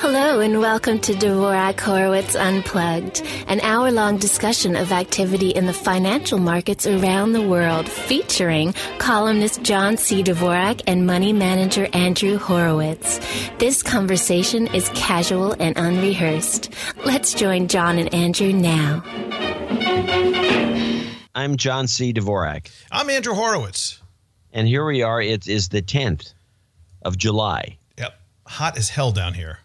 Hello and welcome to Dvorak Horowitz Unplugged, an hour-long discussion of activity in the financial markets around the world, featuring columnist John C. Dvorak and money manager Andrew Horowitz. This conversation is casual and unrehearsed. Let's join John and Andrew now. I'm John C. Dvorak. I'm Andrew Horowitz. And here we are. It is the 10th of July. Yep. Hot as hell down here.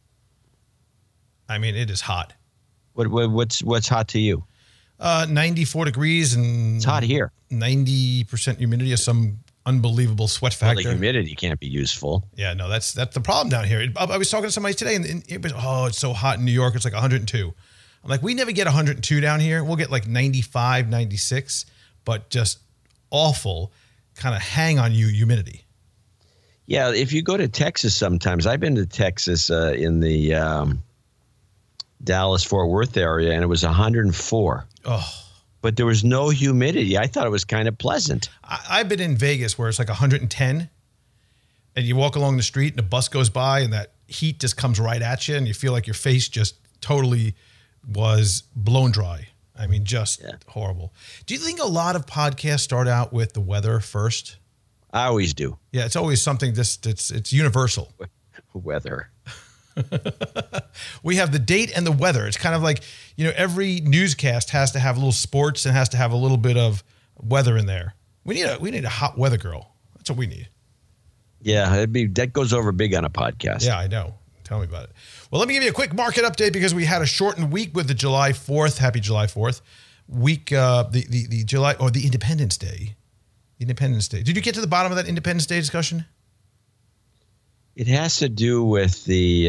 I mean, it is hot. What's hot to you? 94 degrees and it's hot here. 90% humidity is some unbelievable sweat factor. Well, the humidity can't be useful. Yeah, no, that's the problem down here. I was talking to somebody today, and it was, it's so hot in New York. It's like 102. I'm like, we never get 102 down here. We'll get like 95, 96, but just awful kind of hang on you humidity. Yeah, if you go to Texas sometimes, I've been to Texas in the Dallas-Fort Worth area, and it was 104. Oh. But there was no humidity. I thought it was kind of pleasant. I've been in Vegas where it's like 110, and you walk along the street, and a bus goes by, and that heat just comes right at you, and you feel like your face just totally was blown dry. I mean, just horrible. Do you think a lot of podcasts start out with the weather first? I always do. Yeah, it's always something it's universal. Weather. We have the date and the weather. It's kind of like, every newscast has to have a little sports and has to have a little bit of weather in there. We need a hot weather girl. That's what we need. Yeah, that goes over big on a podcast. Yeah, I know. Tell me about it. Well, let me give you a quick market update because we had a shortened week with the July 4th. Happy July 4th week. The July or the Independence Day. Independence Day. Did you get to the bottom of that Independence Day discussion? It has to do with the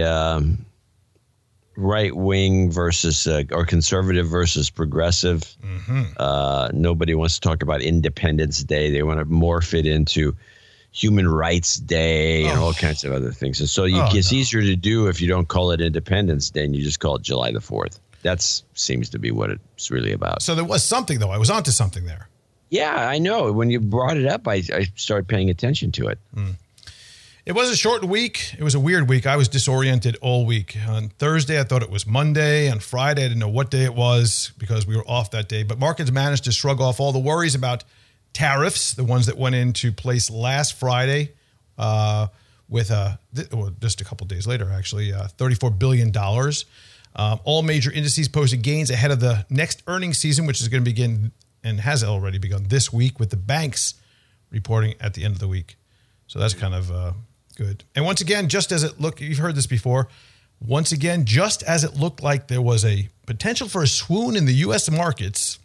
right wing versus or conservative versus progressive. Mm-hmm. Nobody wants to talk about Independence Day. They want to morph it into Human Rights Day and all kinds of other things. And so it's easier to do if you don't call it Independence Day and you just call it July the 4th. That seems to be what it's really about. So there was something, though. I was onto something there. Yeah, I know. When you brought it up, I started paying attention to it. Mm. It was a short week. It was a weird week. I was disoriented all week. On Thursday, I thought it was Monday. On Friday, I didn't know what day it was because we were off that day. But markets managed to shrug off all the worries about tariffs, the ones that went into place last Friday with just a couple days later, actually, $34 billion. All major indices posted gains ahead of the next earnings season, which is going to begin and has already begun this week with the banks reporting at the end of the week. So that's kind of good. And once again, just as it looked, you've heard this before, once again, just as it looked like there was a potential for a swoon in the U.S. markets,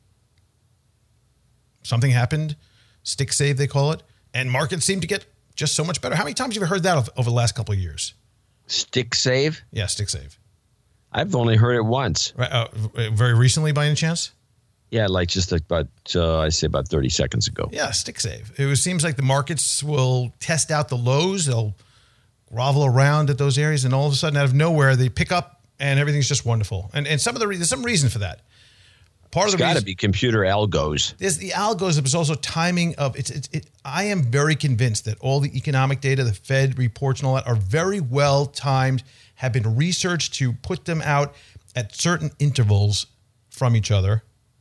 something happened, stick save they call it, and markets seem to get just so much better. How many times have you heard that over the last couple of years? Stick save? Yeah, stick save. I've only heard it once. Right, very recently by any chance? Yeah, like just about, I say about 30 seconds ago. Yeah, stick save. It seems like the markets will test out the lows. They'll grovel around at those areas, and all of a sudden, out of nowhere, they pick up, and everything's just wonderful. And there's some reason for that. It's got to be computer algos. There's the algos, but it's also timing of it. I am very convinced that all the economic data, the Fed reports and all that are very well timed, have been researched to put them out at certain intervals from each other.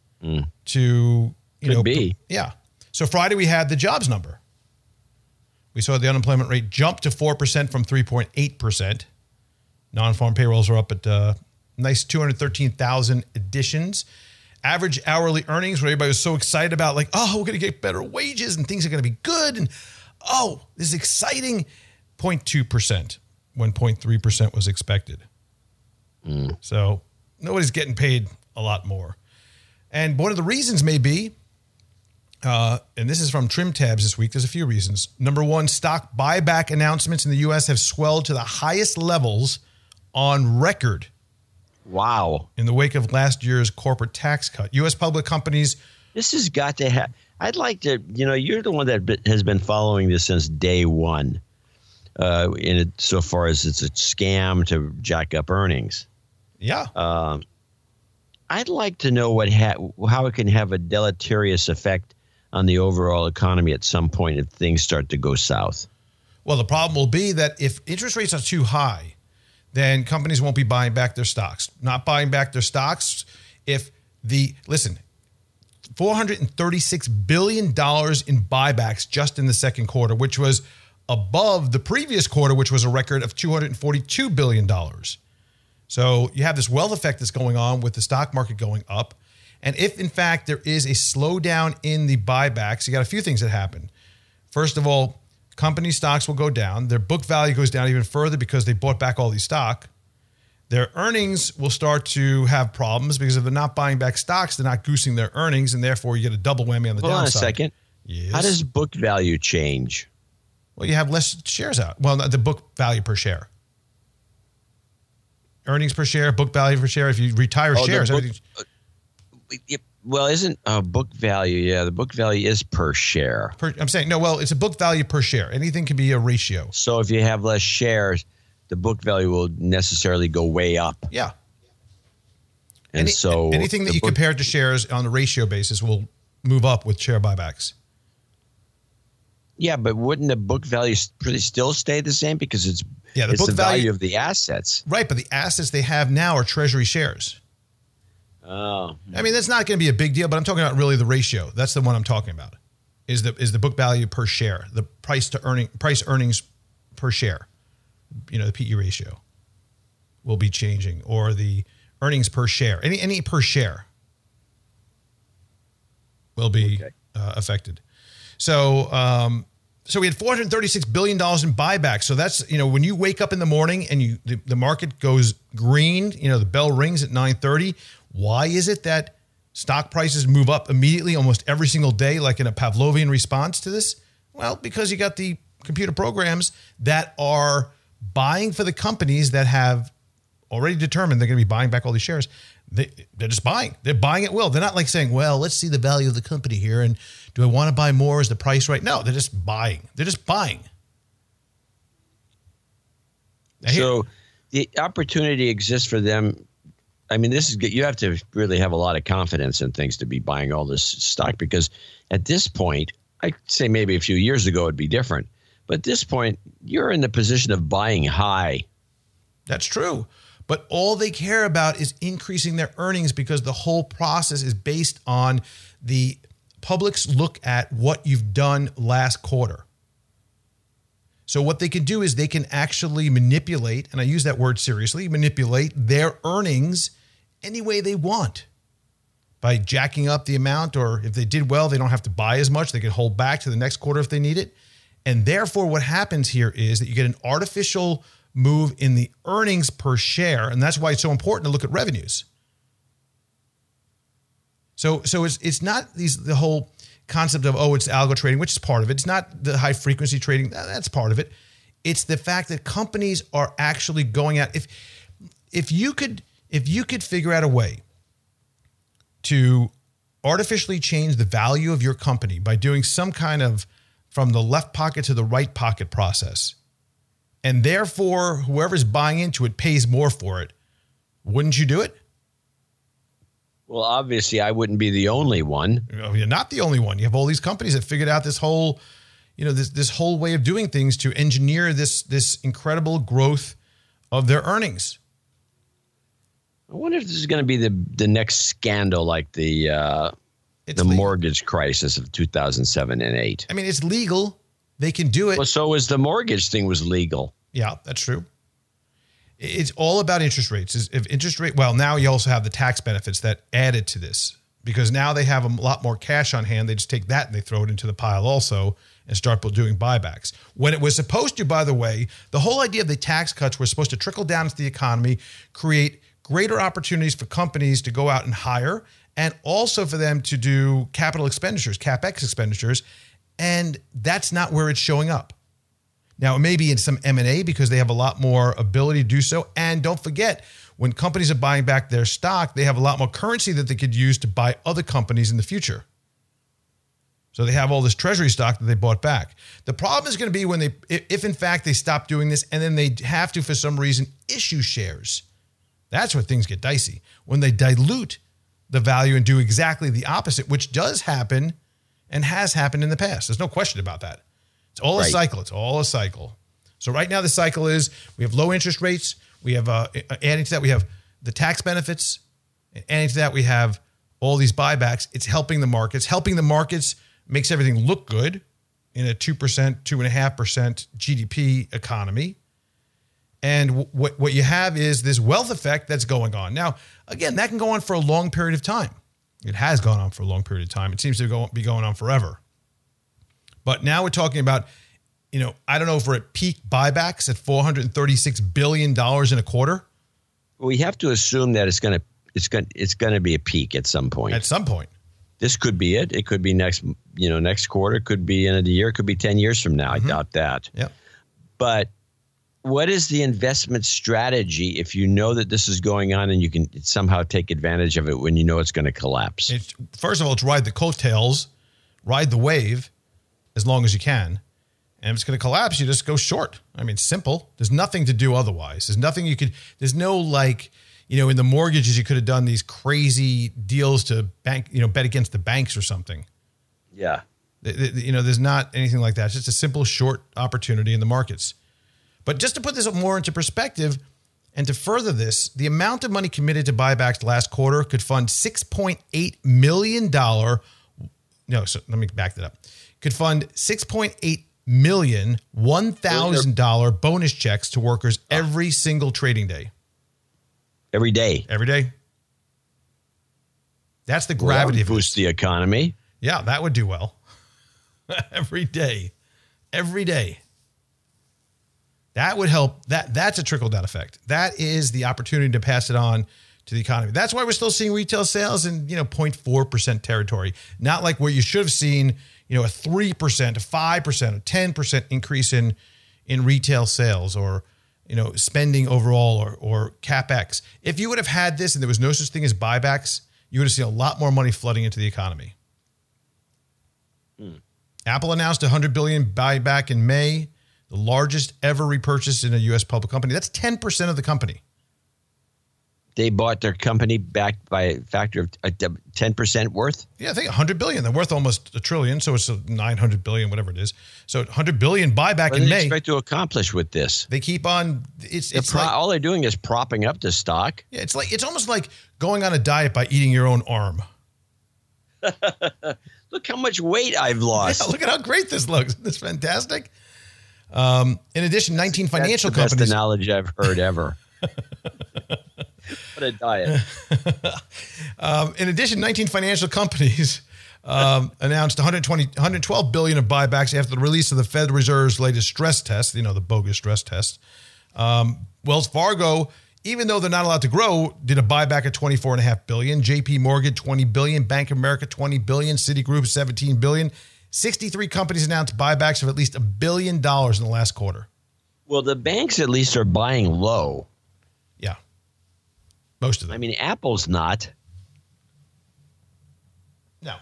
To Could be. Yeah. So Friday we had the jobs number. We saw the unemployment rate jump to 4% from 3.8%. Non-farm payrolls are up at nice 213,000 additions. Average hourly earnings, where everybody was so excited about, like, we're going to get better wages and things are going to be good, and this is exciting. 0.2% when 0.3% was expected. So nobody's getting paid a lot more. And one of the reasons may be, and this is from Trim Tabs this week, there's a few reasons. Number one, stock buyback announcements in the U.S. have swelled to the highest levels on record. Wow. In the wake of last year's corporate tax cut. U.S. public companies. This has got to have, I'd like to, you're the one that has been following this since day one, so far as it's a scam to jack up earnings. Yeah. I'd like to know how it can have a deleterious effect on the overall economy at some point if things start to go south. Well, the problem will be that if interest rates are too high, then companies won't be buying back their stocks. Not buying back their stocks if $436 billion in buybacks just in the second quarter, which was above the previous quarter, which was a record of $242 billion. So you have this wealth effect that's going on with the stock market going up. And if, in fact, there is a slowdown in the buybacks, you got a few things that happen. First of all, company stocks will go down. Their book value goes down even further because they bought back all these stock. Their earnings will start to have problems because if they're not buying back stocks, they're not goosing their earnings, and therefore you get a double whammy on the downside. Hold on a second. Yes. How does book value change? Well, you have less shares out. Well, the book value per share. Earnings per share, book value per share. If you retire shares, everything. Well, isn't book value? Yeah, the book value is per share. I'm saying, no, well, it's a book value per share. Anything can be a ratio. So if you have less shares, the book value will necessarily go way up. Yeah. And so anything that you compare it to shares on a ratio basis will move up with share buybacks. Yeah, but wouldn't the book value still stay the same because it's book the value of the assets? Right, but the assets they have now are treasury shares. Oh. I mean, that's not going to be a big deal, but I'm talking about really the ratio. That's the one I'm talking about. Is the book value per share, the price earnings per share. You know, the PE ratio will be changing, or the earnings per share. Any per share will be affected. So we had $436 billion in buybacks. So that's, you know, when you wake up in the morning and the market goes green, you know, the bell rings at 9:30. Why is it that stock prices move up immediately almost every single day, like in a Pavlovian response to this? Well, because you got the computer programs that are buying for the companies that have already determined they're going to be buying back all these shares. They're just buying. They're buying at will. They're not like saying, well, let's see the value of the company here. And do I want to buy more? Is the price right? No, they're just buying. They're just buying. So the opportunity exists for them. I mean, you have to really have a lot of confidence in things to be buying all this stock, because at this point, I'd say maybe a few years ago it'd be different. But at this point, you're in the position of buying high. That's true. But all they care about is increasing their earnings, because the whole process is based on the public's look at what you've done last quarter. So what they can do is they can actually manipulate, and I use that word seriously, manipulate their earnings any way they want by jacking up the amount, or if they did well, they don't have to buy as much. They can hold back to the next quarter if they need it. And therefore, what happens here is that you get an artificial move in the earnings per share, and that's why it's so important to look at revenues. So it's not the whole concept of, it's algo trading, which is part of it. It's not the high frequency trading. That's part of it. It's the fact that companies are actually going out. If you could figure out a way to artificially change the value of your company by doing some kind of from the left pocket to the right pocket process, and therefore whoever's buying into it pays more for it, wouldn't you do it? Well, obviously, I wouldn't be the only one. You're not the only one. You have all these companies that figured out this whole, this whole way of doing things to engineer this incredible growth of their earnings. I wonder if this is going to be the next scandal, like the mortgage crisis of 2007 and 8. I mean, it's legal. They can do it. Well, so was the mortgage thing was legal. Yeah, that's true. It's all about interest rates. If interest rate, well, now you also have the tax benefits that added to this, because now they have a lot more cash on hand. They just take that and they throw it into the pile also and start doing buybacks. When it was supposed to, by the way, the whole idea of the tax cuts were supposed to trickle down into the economy, create greater opportunities for companies to go out and hire, and also for them to do capital expenditures, CapEx expenditures, and that's not where it's showing up. Now, it may be in some M&A because they have a lot more ability to do so. And don't forget, when companies are buying back their stock, they have a lot more currency that they could use to buy other companies in the future. So they have all this treasury stock that they bought back. The problem is going to be when if in fact they stop doing this and then they have to, for some reason, issue shares. That's where things get dicey. When they dilute the value and do exactly the opposite, which does happen and has happened in the past. There's no question about that. It's all a cycle. It's all a cycle. So right now the cycle is we have low interest rates. We have adding to that, we have the tax benefits. Adding to that, we have all these buybacks. It's helping the markets. Helping the markets makes everything look good in a 2%, 2.5% GDP economy. And what you have is this wealth effect that's going on. Now, again, that can go on for a long period of time. It has gone on for a long period of time. It seems to be going on forever. But now we're talking about, I don't know if we're at peak buybacks at $436 billion in a quarter. We have to assume that it's going to be a peak at some point. At some point. This could be it. It could be next quarter. It could be end of the year. It could be 10 years from now. Mm-hmm. I doubt that. Yeah. But what is the investment strategy if you know that this is going on and you can somehow take advantage of it when you know it's going to collapse? First of all, it's ride the coattails, ride the wave as long as you can. And if it's going to collapse, you just go short. I mean, it's simple. There's nothing to do otherwise. There's no in the mortgages, you could have done these crazy deals to bet against the banks or something. Yeah. There's not anything like that. It's just a simple short opportunity in the markets. But just to put this more into perspective and to further this, the amount of money committed to buybacks last quarter could fund $6.8 million. No, so let me back that up. Could fund $6.8 million $1,000 bonus checks to workers every single trading day. Every day. Every day. That's the gravity of it. Boost the economy. Yeah, that would do well. Every day. Every day. That would help. That's a trickle-down effect. That is the opportunity to pass it on to the economy. That's why we're still seeing retail sales in 0.4% territory. Not like where you should have seen a 3%, a 5%, a 10% increase in retail sales or spending overall or CapEx. If you would have had this and there was no such thing as buybacks, you would have seen a lot more money flooding into the economy. Apple announced a $100 billion buyback in May, the largest ever repurchase in a U.S. public company. That's 10% of the company. They bought their company back by a factor of 10% worth? Yeah, I think $100 billion. They're worth almost $1 trillion, so it's $900 billion, whatever it is. So $100 billion buyback in May. What do they expect to accomplish with this? They keep on. All they're doing is propping up the stock. Yeah, it's almost like going on a diet by eating your own arm. Look how much weight I've lost. Yeah, look at how great this looks. It's fantastic. In addition, 19 financial companies. That's the best analogy I've heard ever. What a diet. In addition, 19 financial companies announced $112 billion of buybacks after the release of the Federal Reserve's latest stress test, the bogus stress test. Wells Fargo, even though they're not allowed to grow, did a buyback of $24.5 billion. JP Morgan, $20 billion. Bank of America, $20 billion. Citigroup, $17 billion. 63 companies announced buybacks of at least $1 billion in the last quarter. Well, the banks at least are buying low. Yeah. Most of them. I mean, Apple's not. No.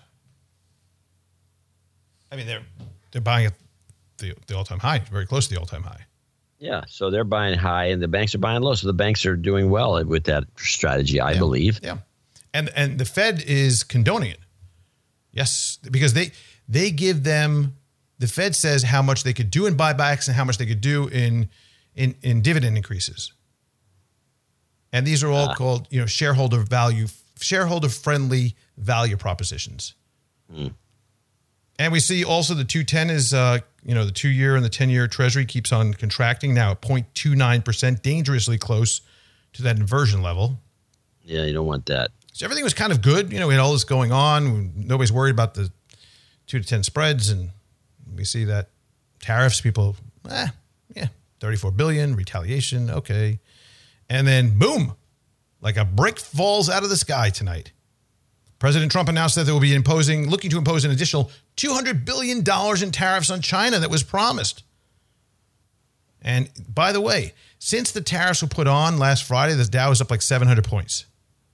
I mean, they're buying at the all-time high, very close to the all-time high. Yeah, so they're buying high and the banks are buying low. So the banks are doing well with that strategy, I believe. Yeah. And the Fed is condoning it. Yes, because they give them, the Fed says how much they could do in buybacks and how much they could do in dividend increases. And these are all called, shareholder-friendly value propositions. And we see also the 210 is, the 2-year and the 10-year Treasury keeps on contracting now at 0.29%, dangerously close to that inversion level. Yeah, you don't want that. So everything was kind of good. We had all this going on. Nobody's worried about the 2 to 10 spreads. And we see that tariffs, people, 34 billion, retaliation, okay. And then boom, like a brick falls out of the sky tonight. President Trump announced that they will be looking to impose an additional $200 billion in tariffs on China that was promised. And by the way, since the tariffs were put on last Friday, the Dow is up like 700 points.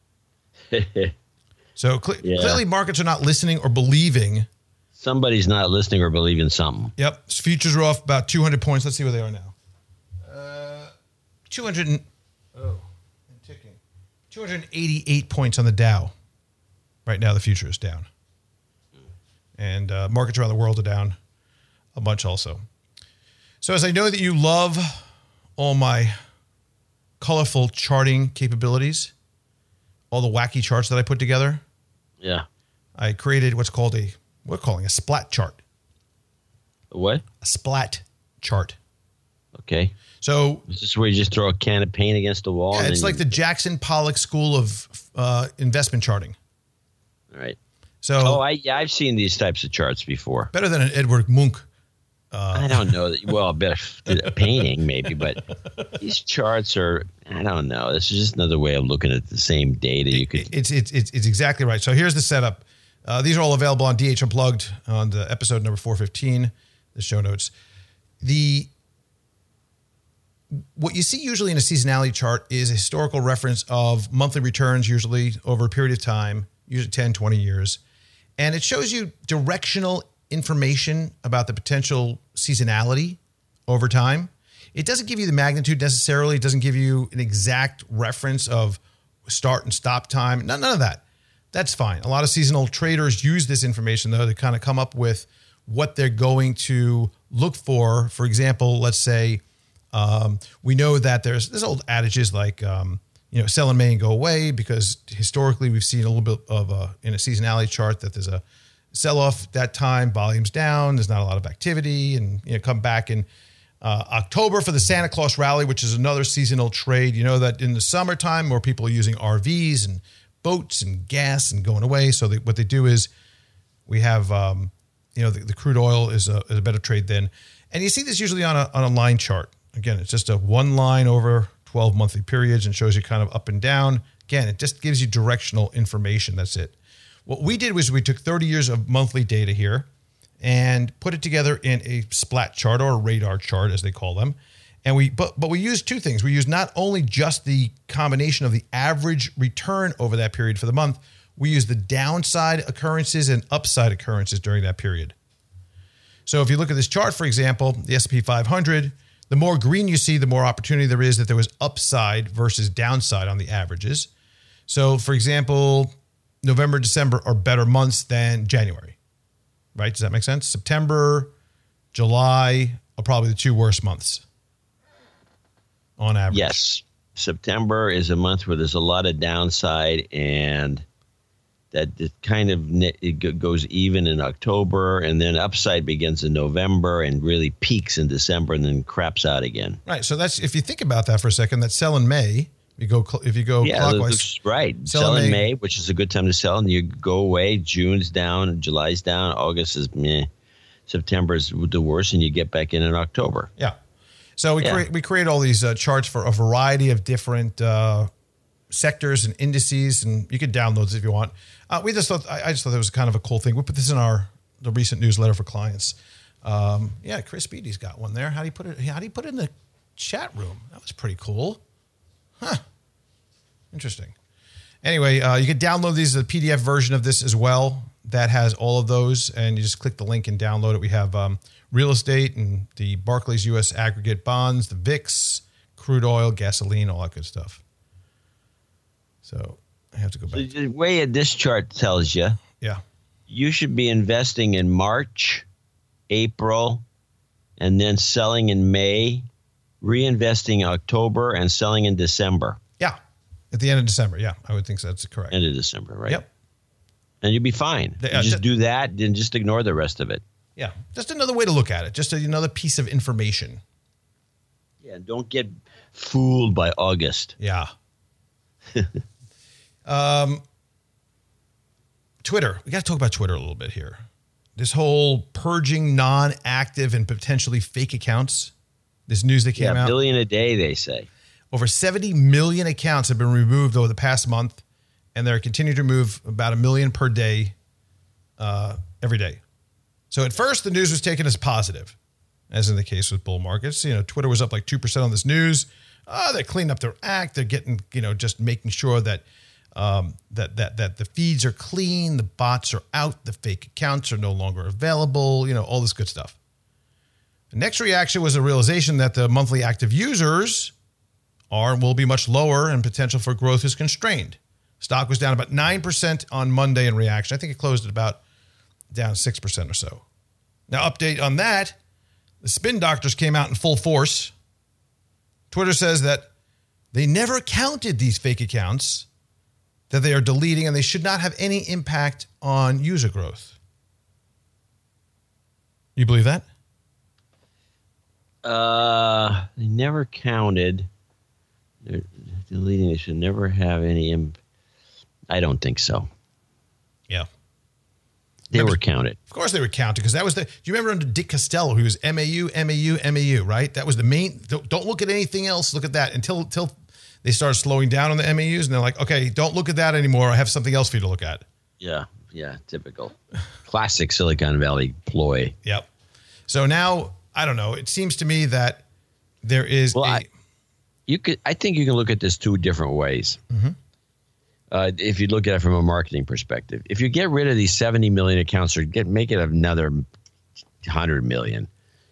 So clearly markets are not listening or believing. Somebody's not listening or believing something. Yep. Futures are off about 200 points. Let's see where they are now. 288 points on the Dow. Right now, the future is down. And markets around the world are down a bunch also. So as I know that you love all my colorful charting capabilities, all the wacky charts that I put together. Yeah. I created what's called we're calling a splat chart. What? A splat chart. Okay. So is this where you just throw a can of paint against the wall? Yeah, it's like the Jackson Pollock School of investment charting. All right. So I've seen these types of charts before. Better than an Edward Munch. I don't know. Well, better painting maybe, but these charts are, I don't know. This is just another way of looking at the same data. It's exactly right. So here's the setup. These are all available on DH Unplugged on the episode number 415, the show notes. What you see usually in a seasonality chart is a historical reference of monthly returns, usually over a period of time, usually 10, 20 years. And it shows you directional information about the potential seasonality over time. It doesn't give you the magnitude necessarily. It doesn't give you an exact reference of start and stop time. None of that. That's fine. A lot of seasonal traders use this information, though, to kind of come up with what they're going to look for. For example, let's say we know that there's old adages like, sell in May and go away, because historically we've seen a little bit of in a seasonality chart that there's a sell-off that time, volume's down, there's not a lot of activity, and come back in October for the Santa Claus rally, which is another seasonal trade. You know that in the summertime, more people are using RVs and boats and gas and going away. So what they do is we have, the crude oil is a better trade then. And you see this usually on a line chart. Again, it's just a one line over 12 monthly periods and shows you kind of up and down. Again, it just gives you directional information. That's it. What we did was we took 30 years of monthly data here and put it together in a splat chart, or a radar chart as they call them. And we used two things. We used not only just the combination of the average return over that period for the month, we used the downside occurrences and upside occurrences during that period. So if you look at this chart, for example, the S&P 500, the more green you see, the more opportunity there is that there was upside versus downside on the averages. So for example, November, December are better months than January, right? Does that make sense? September, July are probably the two worst months on average. Yes. September is a month where there's a lot of downside, and that it kind of it goes even in October, and then upside begins in November and really peaks in December and then craps out again. Right. So that's, if you think about that for a second, that's sell in May. If you go clockwise, right. Sell in May, which is a good time to sell, and you go away. June's down, July's down, August is meh, September's the worst, and you get back in October. Yeah. So we create all these charts for a variety of different sectors and indices, and you can download this if you want. I just thought it was kind of a cool thing. We put this in the recent newsletter for clients. Chris Beatty's got one there. How do you put it? How do you put it in the chat room? That was pretty cool. Huh. Interesting. Anyway, you can download these, the PDF version of this as well. That has all of those, and you just click the link and download it. We have real estate and the Barclays U.S. aggregate bonds, the VIX, crude oil, gasoline, all that good stuff. So I have to go back. The way this chart tells you, you should be investing in March, April, and then selling in May, reinvesting in October, and selling in December. Yeah, at the end of December. Yeah, I would think that's correct. End of December, right? Yep. And you'll be fine. Just do that, and just ignore the rest of it. Yeah, just another way to look at it. Just another piece of information. Yeah, don't get fooled by August. Yeah. Twitter. We got to talk about Twitter a little bit here. This whole purging non-active and potentially fake accounts. This news that came out. 1 billion a day, they say. Over 70 million accounts have been removed over the past month, and they're continuing to remove about 1 million per day, every day. So at first, the news was taken as positive, as in the case with bull markets. Twitter was up like 2% on this news. They cleaned up their act. They're getting, just making sure that that the feeds are clean, the bots are out, the fake accounts are no longer available, all this good stuff. The next reaction was a realization that the monthly active users will be much lower, and potential for growth is constrained. Stock was down about 9% on Monday in reaction. I think it closed at about down 6% or so. Now, update on that, the spin doctors came out in full force. Twitter says that They never counted these fake accounts that they are deleting, and they should not have any impact on user growth. You believe that? They never counted. They're deleting. They should never have any. I don't think so. Yeah. They were counted. Of course they were counted, because that was the. Do you remember under Dick Costello, who was MAU, right? That was the main. Don't look at anything else. Look at that until they started slowing down on the MAUs, and they're like, okay, don't look at that anymore. I have something else for you to look at. Yeah. Typical. Classic Silicon Valley ploy. Yep. So now, I don't know. It seems to me that there is I think you can look at this two different ways. Mm-hmm. If you look at it from a marketing perspective, if you get rid of these 70 million accounts or make it another 100 million,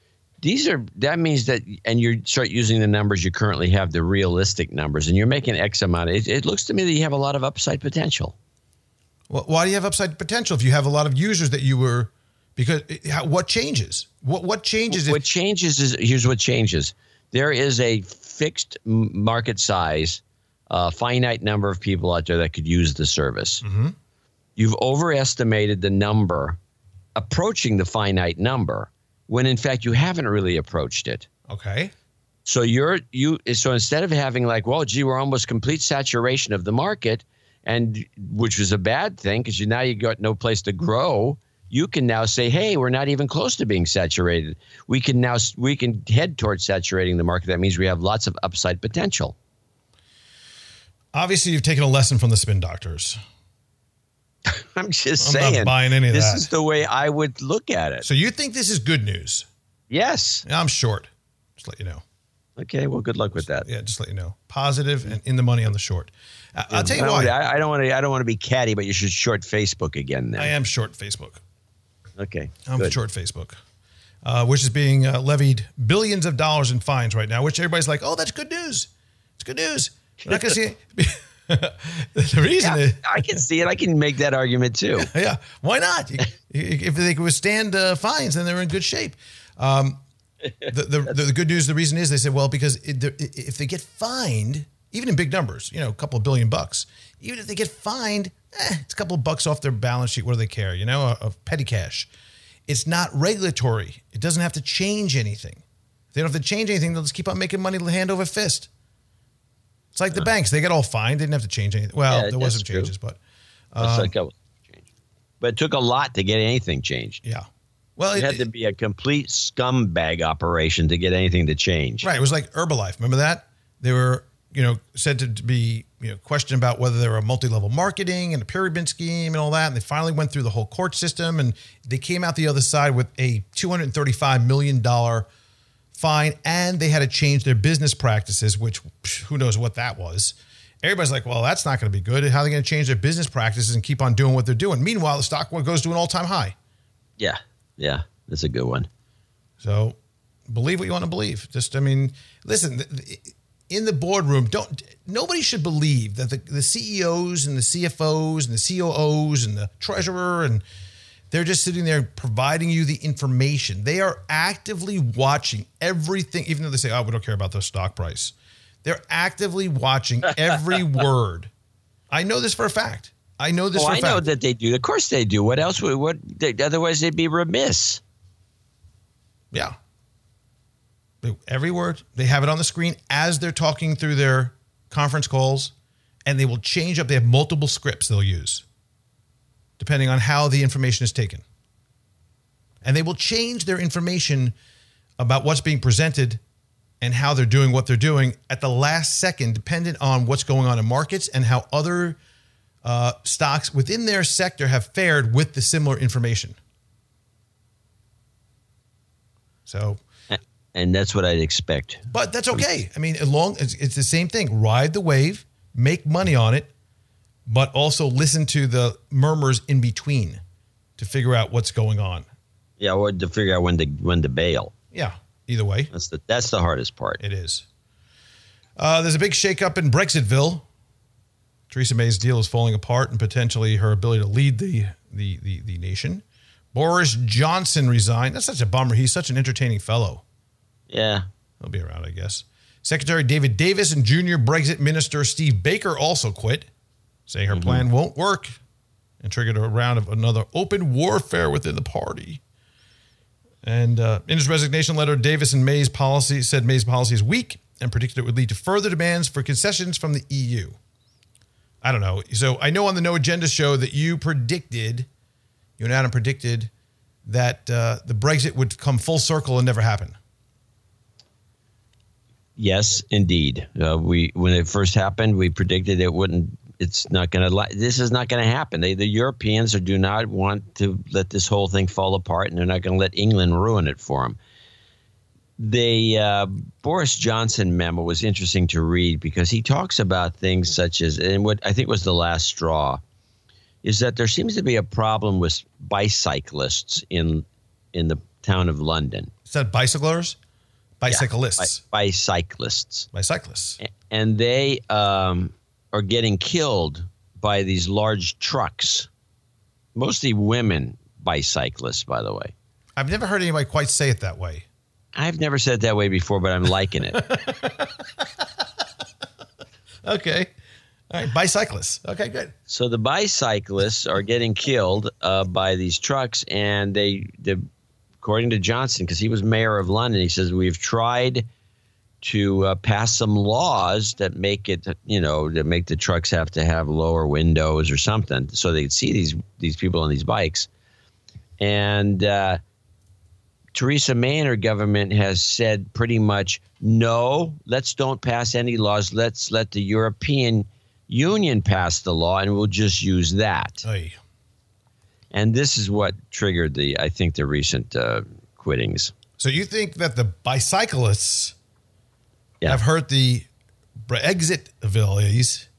that means that, and you start using the numbers you currently have, the realistic numbers, and you're making X amount. It looks to me that you have a lot of upside potential. Well, why do you have upside potential if you have a lot of users that you were? Because what changes? What changes? What changes is, here's what changes. There is a fixed market size, finite number of people out there that could use the service. Mm-hmm. You've overestimated the number approaching the finite number, when in fact you haven't really approached it. Okay. So so instead of having like, well, gee, we're almost complete saturation of the market, and which was a bad thing because now you got no place to grow. You can now say, hey, we're not even close to being saturated. We can head towards saturating the market. That means we have lots of upside potential. Obviously, you've taken a lesson from the spin doctors. I'm saying. Not buying any of that. This is the way I would look at it. So you think this is good news? Yes. I'm short. Just let you know. Okay, well, good luck with that. Yeah, just let you know. Positive and in the money on the short. I'll tell you why. I don't want to be catty, but you should short Facebook again then. I am short Facebook. Okay. I'm good. short Facebook, which is being levied billions of dollars in fines right now, which everybody's like, oh, that's good news. It's good news. We're not going to see it. The reason is, I can see it. I can make that argument too. Yeah. Why not? If they can withstand fines, then they're in good shape. The good news, the reason is they said, well, because if they get fined, even in big numbers, a couple of $1 billion, even if they get fined, it's a couple of bucks off their balance sheet. What do they care? Of petty cash. It's not regulatory. It doesn't have to change anything. If they don't have to change anything, they'll just keep on making money hand over fist. It's like the banks. They got all fined. They didn't have to change anything. Well, there was some changes, but. But it took a lot to get anything changed. Yeah. Well, it had to be a complete scumbag operation to get anything to change. Right. It was like Herbalife. Remember that? They were, said to be, questioned about whether they were a multi-level marketing and a pyramid scheme and all that. And they finally went through the whole court system, and they came out the other side with a $235 million fine, and they had to change their business practices, which who knows what that was. Everybody's like, well, that's not going to be good. How are they going to change their business practices and keep on doing what they're doing? Meanwhile, the stock goes to an all-time high. Yeah. Yeah. That's a good one. So believe what you want to believe. Listen, in the boardroom, nobody should believe that the CEOs and the CFOs and the COOs and the treasurer, and they're just sitting there providing you the information. They are actively watching everything, even though they say, oh, we don't care about the stock price. They're actively watching every word. I know this for a fact. I know this for a fact. I know that they do. Of course they do. What else? Otherwise, they'd be remiss. Yeah. Every word. They have it on the screen as they're talking through their conference calls, and they will change up. They have multiple scripts they'll use, depending on how the information is taken. And they will change their information about what's being presented and how they're doing what they're doing at the last second, dependent on what's going on in markets and how other stocks within their sector have fared with the similar information. So, and that's what I'd expect. But that's okay. It's the same thing. Ride the wave, make money on it, but also listen to the murmurs in between to figure out what's going on. Yeah, or to figure out when to bail. Yeah, either way. That's the hardest part. It is. There's a big shakeup in Brexitville. Theresa May's deal is falling apart, and potentially her ability to lead the nation. Boris Johnson resigned. That's such a bummer. He's such an entertaining fellow. Yeah. He'll be around, I guess. Secretary David Davis and junior Brexit Minister Steve Baker also quit, saying her plan won't work, and triggered a round of another open warfare within the party. And in his resignation letter, Davis and May's policy said May's policy is weak and predicted it would lead to further demands for concessions from the EU. I don't know. So I know on the No Agenda show that you and Adam predicted that the Brexit would come full circle and never happen. Yes, indeed. When it first happened, we predicted it wouldn't. It's not going to. This is not going to happen. The Europeans do not want to let this whole thing fall apart, and they're not going to let England ruin it for them. The Boris Johnson memo was interesting to read because he talks about things such as, and what I think was the last straw, is that there seems to be a problem with bicyclists in the town of London. Is that bicyclers? Bicyclists. Yeah, bicyclists. Bicyclists. And they are getting killed by these large trucks, mostly women bicyclists, by the way. I've never heard anybody quite say it that way. I've never said it that way before, but I'm liking it. Okay. All right. Bicyclists. Okay, good. So the bicyclists are getting killed by these trucks, and according to Johnson, because he was mayor of London, he says, we've tried to pass some laws that make it, that make the trucks have to have lower windows or something so they can see these people on these bikes. And Theresa May and her government has said pretty much, no, let's don't pass any laws. Let's let the European Union pass the law, and we'll just use that. Oy. And this is what triggered the recent quittings. So you think that the bicyclists have hurt the Brexit Villies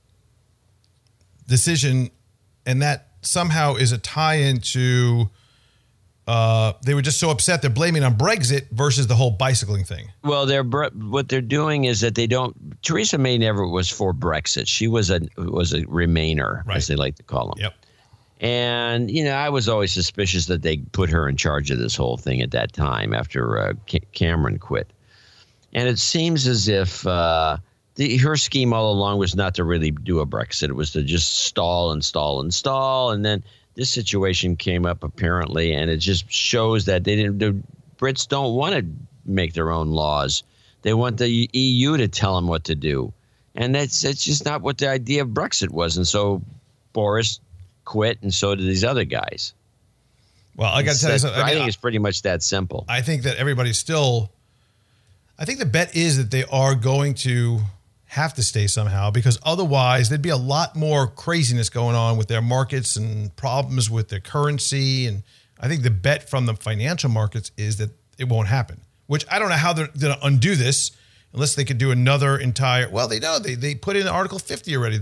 decision, and that somehow is a tie-in to they were just so upset they're blaming on Brexit versus the whole bicycling thing. Well, what they're doing is that they don't. Theresa May never was for Brexit. She was a Remainer, right, as they like to call them. Yep. And I was always suspicious that they put her in charge of this whole thing at that time after Cameron quit. And it seems as if her scheme all along was not to really do a Brexit. It was to just stall. And then this situation came up apparently, and it just shows that the Brits don't want to make their own laws. They want the EU to tell them what to do. And that's just not what the idea of Brexit was. And so Boris quit, and so did these other guys. Well, I got to tell you something. I think it's pretty much that simple. I think that everybody's still – I think the bet is that they are going to have to stay somehow, because otherwise there'd be a lot more craziness going on with their markets and problems with their currency. And I think the bet from the financial markets is that it won't happen, which I don't know how they're going to undo this unless they could do another entire – well, they know. They put in Article 50 already.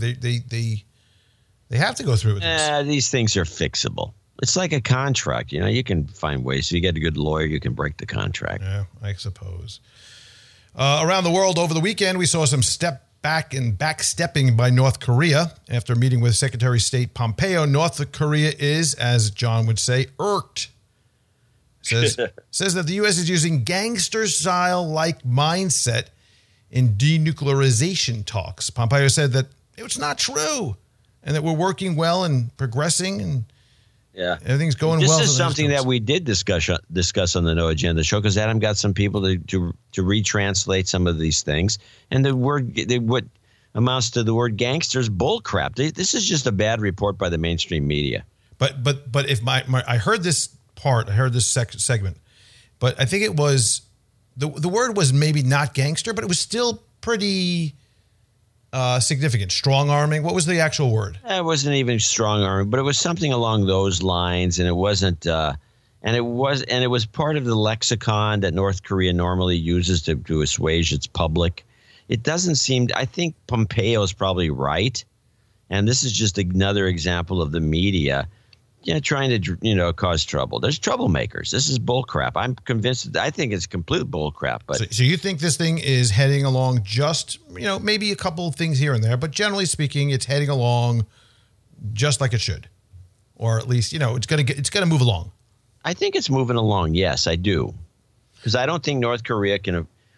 They have to go through with this. These things are fixable. It's like a contract. You can find ways. If you get a good lawyer, you can break the contract. Yeah, I suppose. Around the world over the weekend, we saw some step back and backstepping by North Korea. After meeting with Secretary of State Pompeo, North Korea is, as John would say, irked. Says that the U.S. is using gangster-style-like mindset in denuclearization talks. Pompeo said that it's not true, and that we're working well and progressing, and everything's going well. This is something that we did discuss on the No Agenda show, because Adam got some people to retranslate some of these things, and what amounts to the word gangster is bullcrap. This is just a bad report by the mainstream media. But if I heard this part, I heard this segment, but I think it was the word was maybe not gangster, but it was still pretty significant. Strong arming. What was the actual word? It wasn't even strong arming, but it was something along those lines, and it wasn't. And it was part of the lexicon that North Korea normally uses to assuage its public. It doesn't seem. I think Pompeo is probably right, and this is just another example of the media, trying to cause trouble. There's troublemakers. This is bullcrap. I'm convinced. I think it's complete bullcrap. But so you think this thing is heading along just maybe a couple of things here and there, but generally speaking, it's heading along just like it should, or at least it's gonna move along. I think it's moving along. Yes, I do, because I don't think North Korea can.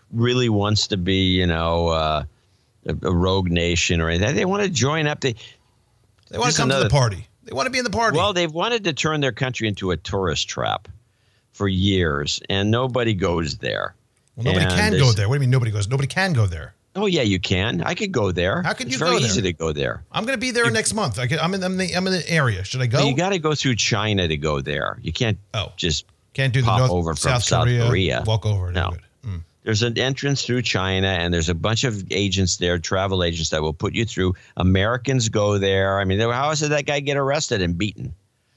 really wants to be, a rogue nation or anything. They want to join up. They want to come to the party. They want to be in the party. Well, they've wanted to turn their country into a tourist trap for years, and nobody goes there. Well, nobody can go there. What do you mean nobody goes? Nobody can go there. Oh, yeah, you can. I could go there. How could you go there? It's very easy to go there. I'm going to be there next month. I'm in the area. Should I go? Well, you got to go through China to go there. You can't can't do pop the over from South Korea. Walk over. No. There's an entrance through China, and there's a bunch of agents there, travel agents, that will put you through. Americans go there. I mean, how did that guy get arrested and beaten?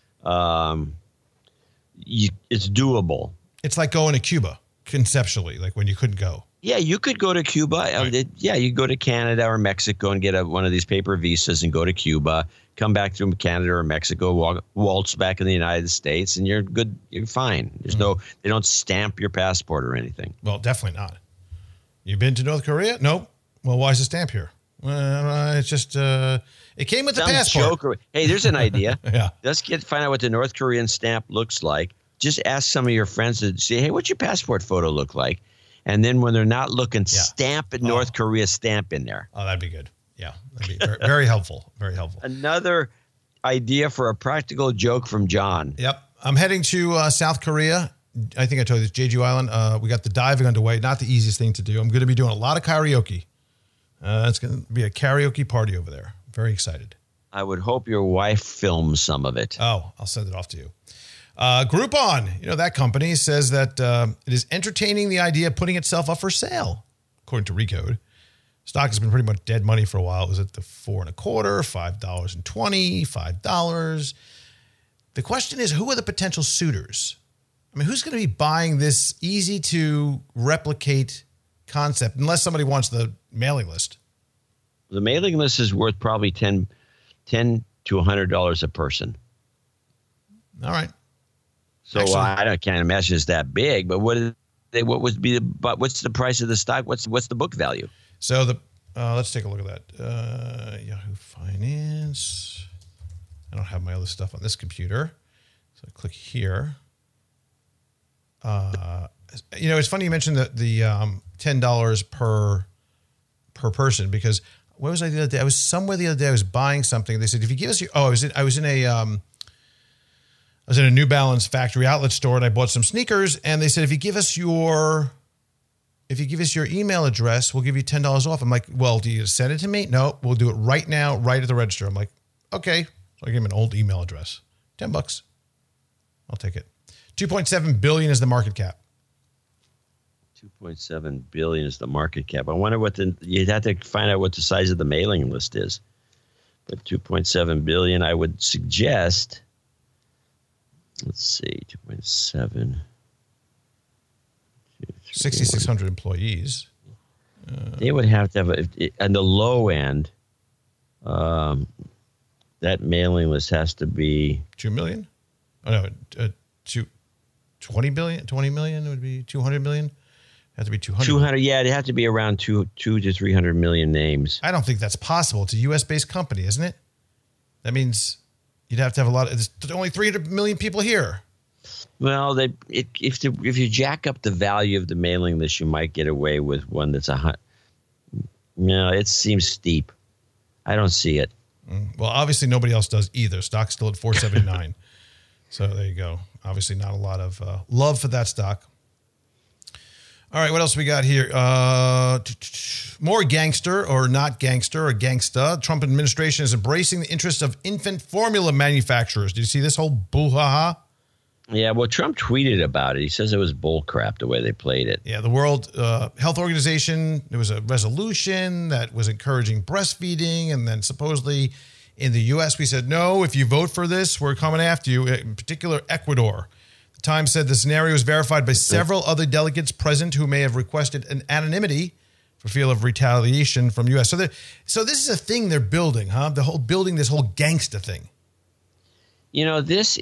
It's doable. It's like going to Cuba, conceptually, like when you couldn't go. Yeah, you could go to Cuba. Right. You could go to Canada or Mexico and get one of these paper visas and go to Cuba, come back through Canada or Mexico, waltz back in the United States, and you're good. You're fine. There's they don't stamp your passport or anything. Well, definitely not. You've been to North Korea? Nope. Well, why is the stamp here? Well, it's just it came with the passport. Hey, there's an idea. Yeah. Let's find out what the North Korean stamp looks like. Just ask some of your friends to say, hey, what's your passport photo look like? And then when they're not looking, stamp it North Korea stamp in there. Oh, that'd be good. Yeah, that'd be very, very helpful. Very helpful. Another idea for a practical joke from John. Yep. I'm heading to South Korea. I think I told you this, Jeju Island. We got the diving underway. Not the easiest thing to do. I'm going to be doing a lot of karaoke. It's going to be a karaoke party over there. Very excited. I would hope your wife films some of it. Oh, I'll send it off to you. Groupon, that company says that it is entertaining the idea of putting itself up for sale, according to Recode. Stock has been pretty much dead money for a while. It was at the $4.25, $5.20, $5. The question is, who are the potential suitors? I mean, who's going to be buying this easy to replicate concept, unless somebody wants the mailing list? The mailing list is worth probably $10 to $100 a person. All right. So I can't imagine it's that big, but what's the price of the stock? What's the book value? So let's take a look at that. Yahoo Finance. I don't have my other stuff on this computer, so I click here. It's funny you mentioned the $10 per person, because where was I the other day? I was somewhere the other day. I was buying something. They said, if you give us I was in a New Balance factory outlet store, and I bought some sneakers, and they said, if you give us your email address, we'll give you $10 off. I'm like, well, do you send it to me? No, we'll do it right now, right at the register. I'm like, okay. So I gave him an old email address. $10. I'll take it. 2.7 billion is the market cap. 2.7 billion is the market cap. I wonder you'd have to find out what the size of the mailing list is. But 2.7 billion, I would suggest. Let's see, 2.7. 6,600 employees. They would have to have, on the low end, that mailing list has to be 2 million. Oh no, 20 billion, 20 million would be 200 million. Have to be 200. 200, yeah, it'd have to be around 2 to 300 million names. I don't think that's possible. It's a U.S. based company, isn't it? That means you'd have to have a lot. There's only 300 million people here. Well, if you jack up the value of the mailing list, you might get away with one that's No, it seems steep. I don't see it. Well, obviously nobody else does either. Stock's still at 479. So there you go. Obviously not a lot of love for that stock. All right, what else we got here? More gangster or not gangster or gangsta. Trump administration is embracing the interests of infant formula manufacturers. Did you see this whole brouhaha? Yeah, well, Trump tweeted about it. He says it was bull crap the way they played it. Yeah, the World Health Organization, there was a resolution that was encouraging breastfeeding, and then supposedly in the U.S. we said, no, if you vote for this, we're coming after you, in particular Ecuador. The Times said the scenario was verified by several other delegates present who may have requested an anonymity for fear of retaliation from U.S. So this is a thing they're building, huh? Building this whole gangsta thing. You know, this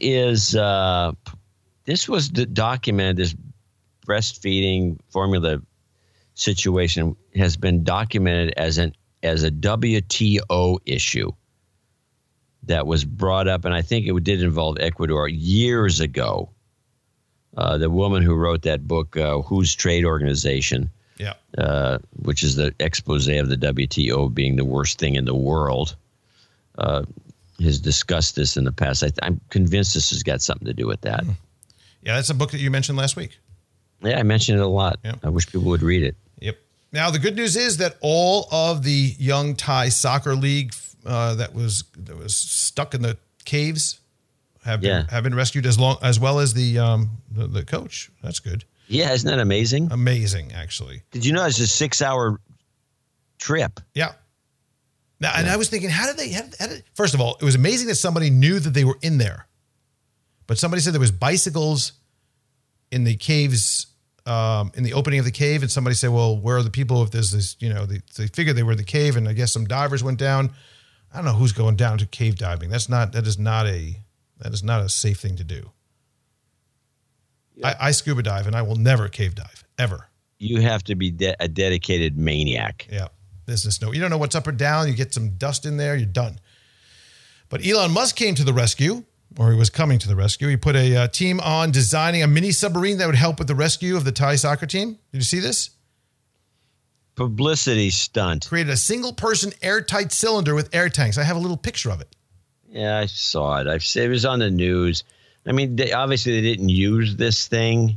was documented. This breastfeeding formula situation has been documented as a WTO issue that was brought up, and I think it did involve Ecuador years ago. The woman who wrote that book, Who's Trade Organization, which is the expose of the WTO being the worst thing in the world, has discussed this in the past. I'm convinced this has got something to do with that. Yeah, that's a book that you mentioned last week. Yeah, I mentioned it a lot. Yep. I wish people would read it. Yep. Now, the good news is that all of the young Thai soccer league that was stuck in the caves have been rescued, as well as the coach. That's good. Yeah, isn't that amazing? Amazing, actually. Did you know it's a 6-hour trip? Yeah. Now, and I was thinking, how did first of all, it was amazing that somebody knew that they were in there. But somebody said there was bicycles in the caves, in the opening of the cave, and somebody said, well, where are the people if there's this, they figured they were in the cave, and I guess some divers went down. I don't know who's going down to cave diving. That is not a safe thing to do. Yeah. I scuba dive, and I will never cave dive, ever. You have to be a dedicated maniac. Yeah. You don't know what's up or down. You get some dust in there, you're done. But Elon Musk came to the rescue, or he was coming to the rescue. He put a team on designing a mini submarine that would help with the rescue of the Thai soccer team. Did you see this? Publicity stunt. Created a single-person airtight cylinder with air tanks. I have a little picture of it. Yeah, I saw it. It was on the news. I mean, obviously they didn't use this thing.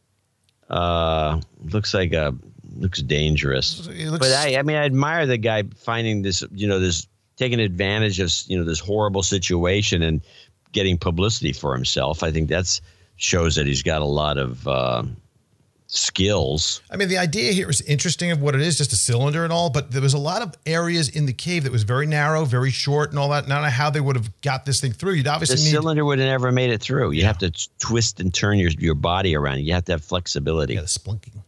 Looks dangerous. But I admire the guy finding this, this taking advantage of, this horrible situation and getting publicity for himself. I think that shows that he's got a lot of skills. I mean, the idea here is interesting of what it is, just a cylinder and all, but there was a lot of areas in the cave that was very narrow, very short and all that. I don't know how they would have got this thing through. You'd obviously cylinder would have never made it through. You have to twist and turn your body around. You have to have flexibility. Yeah, the splunking.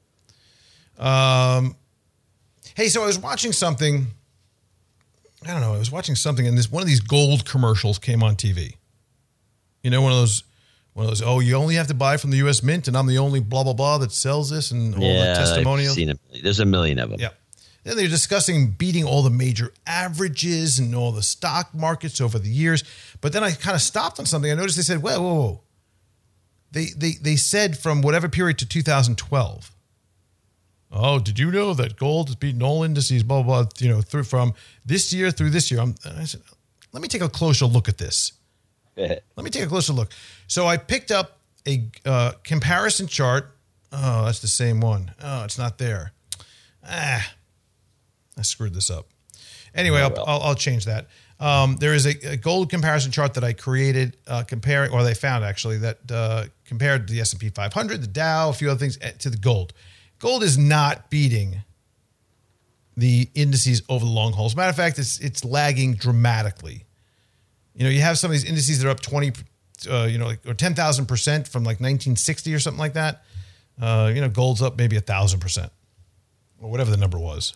Hey, so I was watching something. I don't know. I was watching something, and one of these gold commercials came on TV. One of those. Oh, you only have to buy from the U.S. Mint, and I'm the only blah blah blah that sells this, and all the testimonials. I've seen it. There's a million of them. Yeah. Then they're discussing beating all the major averages and all the stock markets over the years. But then I kind of stopped on something. I noticed they said, whoa. They said from whatever period to 2012. Oh, did you know that gold has beaten all indices, blah, blah, blah, through from this year through this year? I said, let me take a closer look at this. Let me take a closer look. So I picked up a comparison chart. Oh, that's the same one. Oh, it's not there. I screwed this up. Anyway, I'll change that. There is a gold comparison chart that I created, they found actually, that compared the S&P 500, the Dow, a few other things, to the gold. Gold is not beating the indices over the long haul. As a matter of fact, it's lagging dramatically. You have some of these indices that are up 20, or 10,000% from like 1960 or something like that. Gold's up maybe 1,000%, or whatever the number was.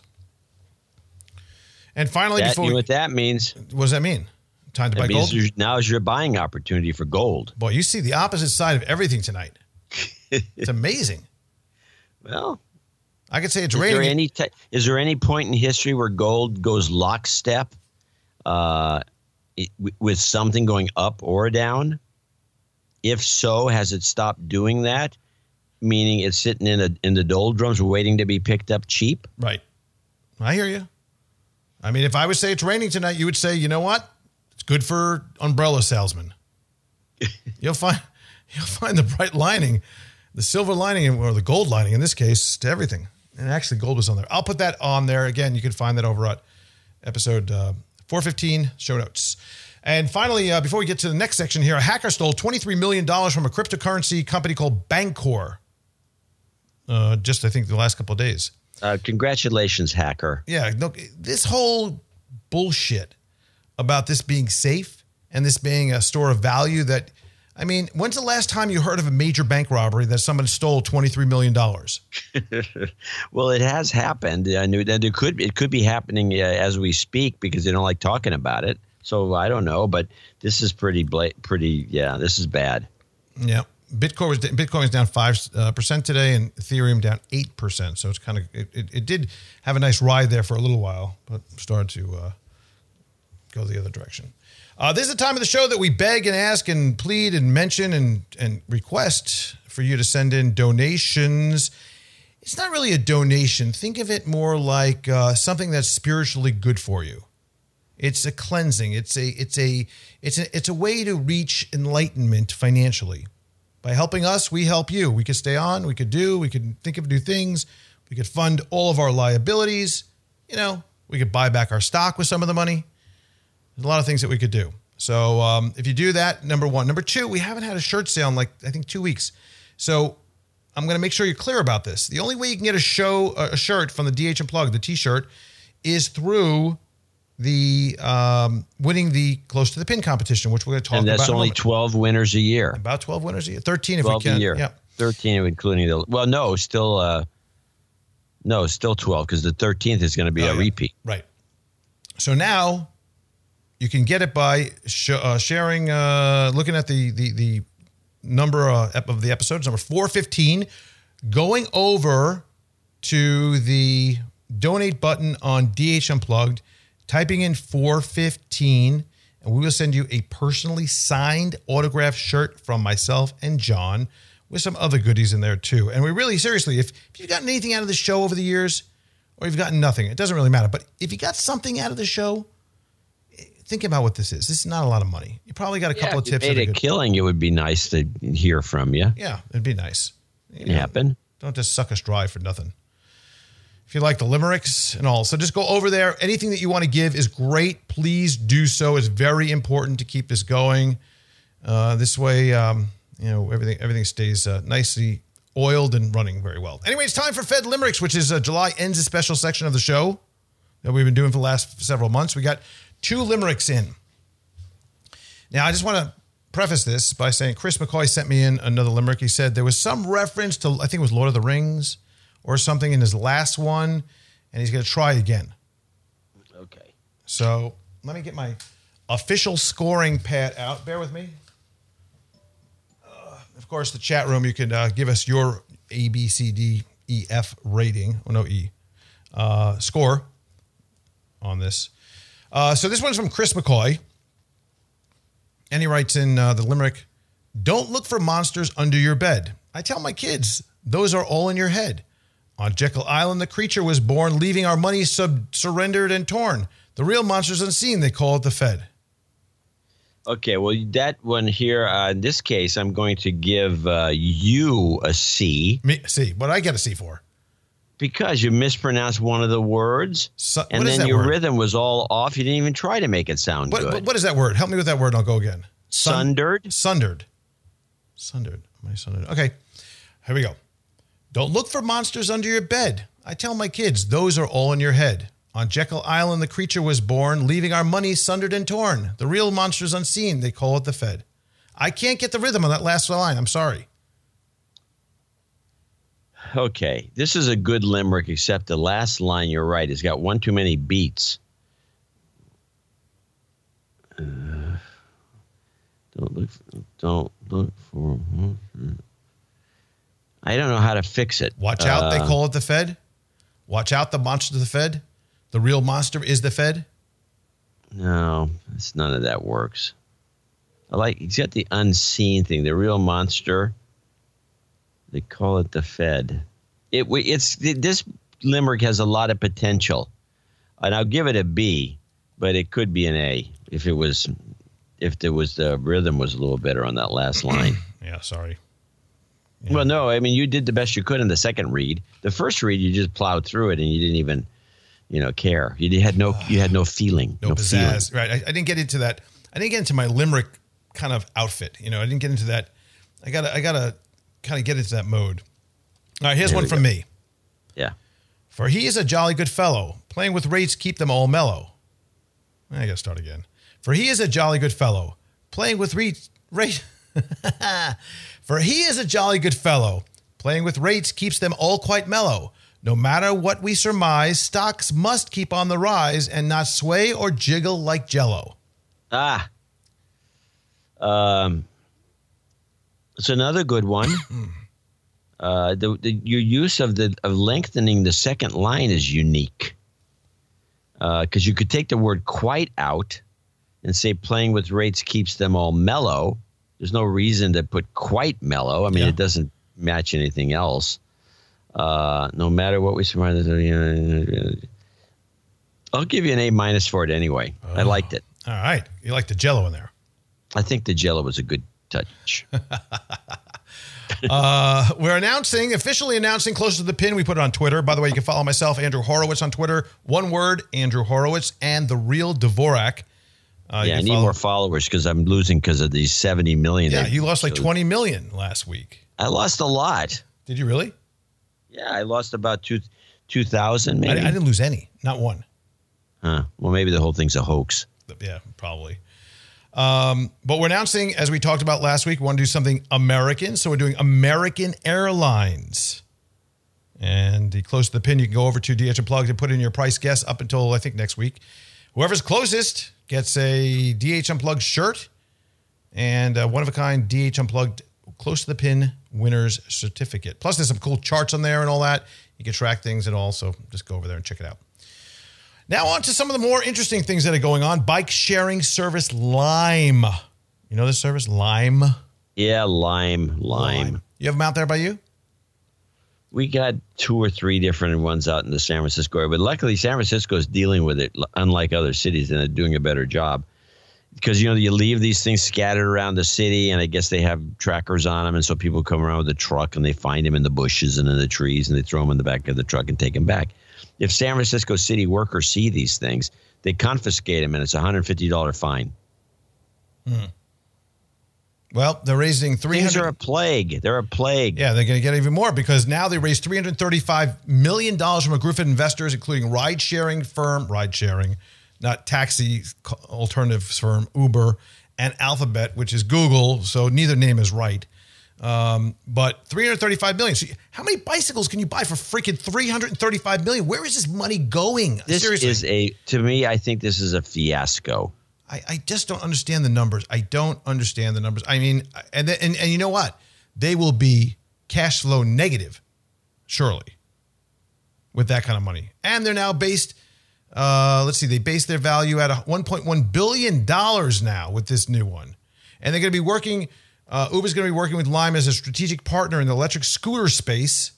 And finally, you know what that means? What does that mean? Time to buy gold? Now is your buying opportunity for gold. Boy, you see the opposite side of everything tonight. It's amazing. Well, I could say it's raining. Is there any point in history where gold goes lockstep with something going up or down? If so, has it stopped doing that? Meaning it's sitting in the doldrums waiting to be picked up cheap? Right. I hear you. I mean, if I would say it's raining tonight, you would say, you know what? It's good for umbrella salesmen. You'll find the bright lining, the silver lining, or the gold lining in this case, to everything. And actually, gold was on there. I'll put that on there. Again, you can find that over at episode 415, show notes. And finally, before we get to the next section here, a hacker stole $23 million from a cryptocurrency company called Bancor. Just, I think, the last couple of days. Congratulations, hacker. Yeah, look, this whole bullshit about this being safe and this being a store of value that, I mean, when's the last time you heard of a major bank robbery that someone stole $23 million? Well, it has happened. I knew that it could be happening as we speak because they don't like talking about it. So I don't know, but this is this is bad. Yeah. Bitcoin is down 5% today, and Ethereum down 8%. So it's kind of it did have a nice ride there for a little while, but started to go the other direction. This is the time of the show that we beg and ask and plead and mention and request for you to send in donations. it's not really a donation. Think of it more like something that's spiritually good for you. It's a cleansing. It's a way to reach enlightenment financially. By helping us, we help you. We could stay on. We could think of new things. We could fund all of our liabilities. We could buy back our stock with some of the money. There's a lot of things that we could do. So if you do that, number one. Number two, we haven't had a shirt sale in I think 2 weeks. So I'm going to make sure you're clear about this. The only way you can get a shirt from the DH Unplugged, the T-shirt, is through the winning the Close to the Pin competition, which we're going to talk about. And that's only 12 winners a year. About 12 winners a year. 13 if we can. A year. Yeah. 13 including still 12 because the 13th is going to be a repeat. Right. So now you can get it by sharing, looking at the number of the episodes, number 415, going over to the donate button on DH Unplugged, typing in 415, and we will send you a personally signed autographed shirt from myself and John with some other goodies in there too. And we really, seriously, if you've gotten anything out of the show over the years, or you've gotten nothing, it doesn't really matter. But if you got something out of the show, think about what this is. This is not a lot of money. You probably got a couple of tips. If you made a killing, it would be nice to hear from you. Yeah, it'd be nice. It happen. Don't just suck us dry for nothing. If you like the limericks and all. So just go over there. Anything that you want to give is great. Please do so. It's very important to keep this going. This way, everything stays nicely oiled and running very well. Anyway, it's time for Fed Limericks, which is July ends a special section of the show that we've been doing for the last several months. We got 2 limericks in. Now, I just want to preface this by saying Chris McCoy sent me in another limerick. He said there was some reference to, I think it was Lord of the Rings or something in his last one, and he's going to try again. Okay. So let me get my official scoring pad out. Bear with me. Of course, the chat room, you can give us your A, B, C, D, E, F rating. Oh, no, E. Score on this. So this one's from Chris McCoy. And he writes in the limerick, "Don't look for monsters under your bed. I tell my kids, those are all in your head. On Jekyll Island, the creature was born, leaving our money surrendered and torn. The real monster's unseen, they call it the Fed." Okay, well, that one here, in this case, I'm going to give you a C. C. What do I get a C for? Because you mispronounced one of the words, and then your rhythm was all off. You didn't even try to make it sound good. What is that word? Help me with that word, and I'll go again. Sundered? Sundered. Sundered. Am I sundered? Okay, here we go. Don't look for monsters under your bed. I tell my kids, those are all in your head. On Jekyll Island, the creature was born, leaving our money sundered and torn. The real monster's unseen. They call it the Fed. I can't get the rhythm on that last line. I'm sorry. Okay, this is a good limerick, except the last line, you're right, it's got one too many beats. Don't look for. I don't know how to fix it. Watch out, they call it the Fed. Watch out, the monster of the Fed. The real monster is the Fed. No, none of that works. It's got the unseen thing. The real monster. They call it the Fed. This limerick has a lot of potential, and I'll give it a B, but it could be an A if the rhythm was a little better on that last line. Yeah, sorry. Yeah. Well, no, I mean you did the best you could in the second read. The first read, you just plowed through it, and you didn't even, care. You had no feeling, no pizzazz. Feeling. Right? I didn't get into that. I didn't get into my limerick kind of outfit. I didn't get into that. I gotta kind of get into that mode. All right, here's one from me. Yeah. For he is a jolly good fellow. Playing with rates keep them all mellow. I got to start again. For he is a jolly good fellow. Playing with rates. For he is a jolly good fellow. Playing with rates keeps them all quite mellow. No matter what we surmise, stocks must keep on the rise and not sway or jiggle like Jello. It's another good one. Your use of lengthening the second line is unique. Because you could take the word quite out and say playing with rates keeps them all mellow. There's no reason to put quite mellow. I mean, It doesn't match anything else. No matter what we survive, I'll give you an A- for it anyway. I liked it. All right. You like the Jell-O in there. I think the Jell-O was a good touch. We're officially announcing Closer to the Pin. We put it on Twitter. By the way, you can follow myself, Andrew Horowitz, on Twitter. One word, Andrew Horowitz, and The Real Dvorak. I need more followers because I'm losing because of these 70 million. Yeah, you lost like 20 million last week. I lost a lot. Did you really? Yeah, I lost about 2,000 maybe. I didn't lose any, not one. Well, maybe the whole thing's a hoax. Yeah, probably. But we're announcing, as we talked about last week, we want to do something American. So we're doing American Airlines. And the Close to the Pin, you can go over to DH Unplugged and put in your price guess up until, I think, next week. Whoever's closest gets a DH Unplugged shirt and a one-of-a-kind DH Unplugged Close to the Pin winner's certificate. Plus, there's some cool charts on there and all that. You can track things and all, so just go over there and check it out. Now on to some of the more interesting things that are going on. Bike sharing service Lime. You know this service, Lime? Yeah, Lime. You have them out there by you? We got 2 or 3 different ones out in the San Francisco area, but luckily San Francisco is dealing with it, unlike other cities, and they're doing a better job. Because, you leave these things scattered around the city, and I guess they have trackers on them, and so people come around with a truck, and they find them in the bushes and in the trees, and they throw them in the back of the truck and take them back. If San Francisco city workers see these things, they confiscate them, and it's a $150 fine. Well, they're raising $300. Things are a plague. They're a plague. Yeah, they're going to get even more because now they raised $335 million from a group of investors, including ride-sharing, not taxi alternatives firm, Uber, and Alphabet, which is Google, so neither name is right. But $335 million. So how many bicycles can you buy for freaking $335 million? Where is this money going? This Seriously. To me, I think this is a fiasco. I just don't understand the numbers. I mean, and you know what? They will be cash flow negative, surely, with that kind of money. And they're now based, they base their value at $1.1 billion now with this new one. And they're going to be working, Uber's going to be working with Lime as a strategic partner in the electric scooter space.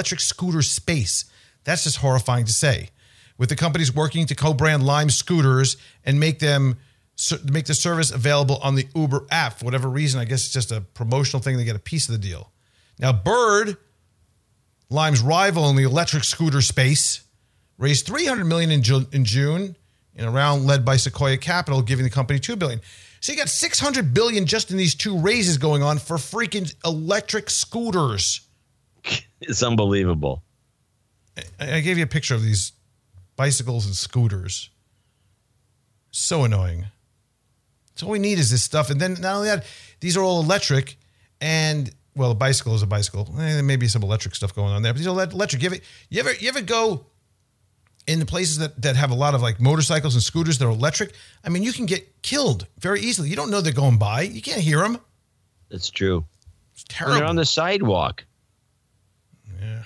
That's just horrifying to say. With the companies working to co-brand Lime scooters and make the service available on the Uber app. For whatever reason, I guess it's just a promotional thing. They get a piece of the deal. Now, Bird, Lime's rival in the electric scooter space, raised $300 million in June in a round led by Sequoia Capital, giving the company $2 billion. So you got $600 billion just in these 2 raises going on for freaking electric scooters. It's unbelievable. I gave you a picture of these bicycles and scooters. So annoying. So all we need is this stuff. And then not only that, these are all electric. And, well, a bicycle is a bicycle. There may be some electric stuff going on there. But these are electric. You ever go in places that have a lot of like motorcycles and scooters that are electric? I mean, you can get killed very easily. You don't know they're going by. You can't hear them. That's true. It's terrible. They're on the sidewalk. Yeah.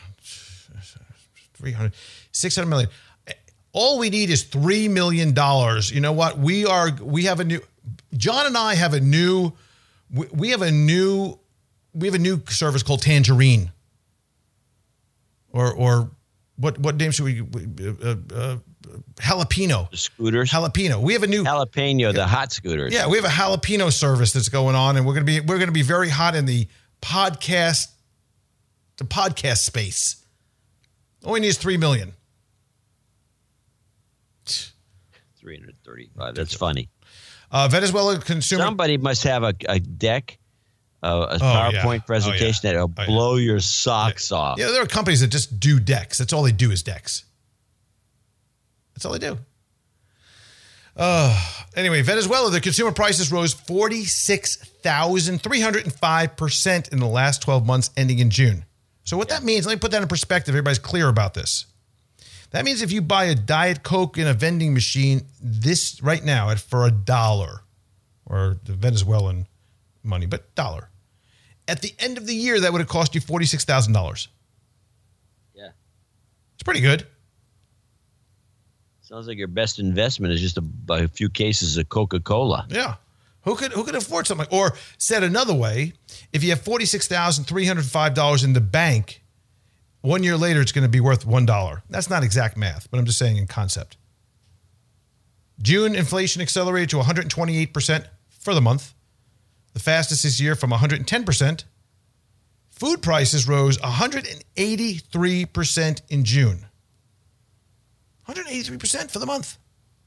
600 million. All we need is $3 million. You know what? John and I have a new service called Tangerine. Or what name should we Jalapeno. The scooters. Jalapeno. We have a new Jalapeno, the hot scooters. Yeah, we have a Jalapeno service that's going on, and we're gonna be very hot in the podcast space. All we need is $3 million. 335. That's funny. Venezuela consumer. Somebody must have a deck, a PowerPoint presentation that'll blow your socks off. Yeah, there are companies that just do decks. That's all they do is decks. That's all they do. Anyway, Venezuela, the consumer prices rose 46,305% in the last 12 months ending in June. So what that means, let me put that in perspective. Everybody's clear about this. That means if you buy a Diet Coke in a vending machine this right now for $1, or the Venezuelan money, but $1, at the end of the year, that would have cost you $46,000. Yeah. It's pretty good. Sounds like your best investment is just a few cases of Coca-Cola. Yeah. Who could afford something? Or said another way, if you have $46,305 in the bank 1 year later, it's going to be worth $1. That's not exact math, but I'm just saying in concept. June inflation accelerated to 128% for the month, the fastest this year from 110%. Food prices rose 183% in June. 183% for the month.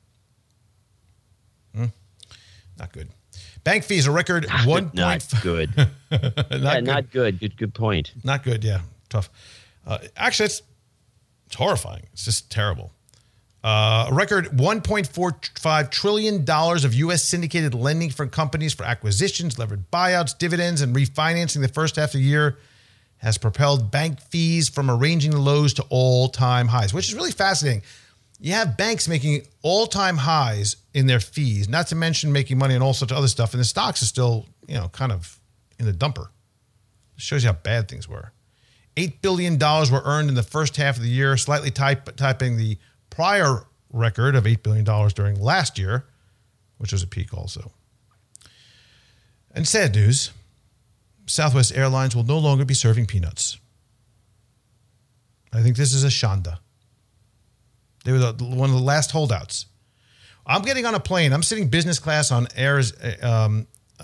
Not good. Bank fees a record Not good. Not good. Good point. Not good. Yeah, tough. Actually, it's horrifying. It's just terrible. A record $1.45 trillion of U.S. syndicated lending from companies for acquisitions, levered buyouts, dividends, and refinancing the first half of the year has propelled bank fees from arranging lows to all-time highs, which is really fascinating. You have banks making all-time highs in their fees, not to mention making money on all sorts of other stuff, and the stocks are still, kind of in the dumper. It shows you how bad things were. $8 billion were earned in the first half of the year, slightly typing the prior record of $8 billion during last year, which was a peak also. And sad news, Southwest Airlines will no longer be serving peanuts. I think this is a shanda. They were one of the last holdouts. I'm getting on a plane. I'm sitting business class on Asiana.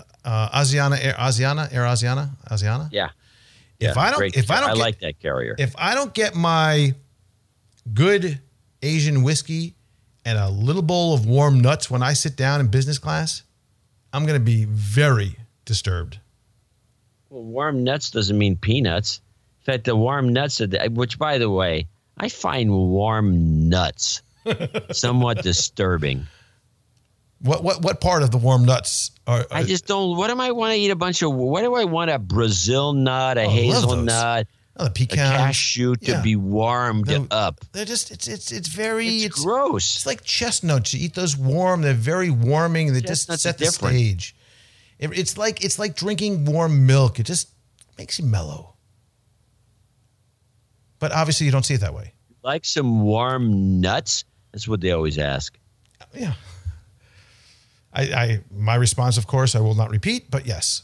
Yeah. I like that carrier. If I don't get my good Asian whiskey and a little bowl of warm nuts when I sit down in business class, I'm going to be very disturbed. Well, warm nuts doesn't mean peanuts. In fact, the warm nuts, which, by the way, I find warm nuts somewhat disturbing. What part of the warm nuts are? I just don't. What do I want to eat? What do I want? A Brazil nut, a hazelnut, the pecan, a cashew to be warmed up. They're just it's gross. It's like chestnuts. You eat those warm. They're very warming. They just set the stage. It's like drinking warm milk. It just makes you mellow. But obviously, you don't see it that way. Like some warm nuts? That's what they always ask. Yeah. My response, of course, I will not repeat, but yes.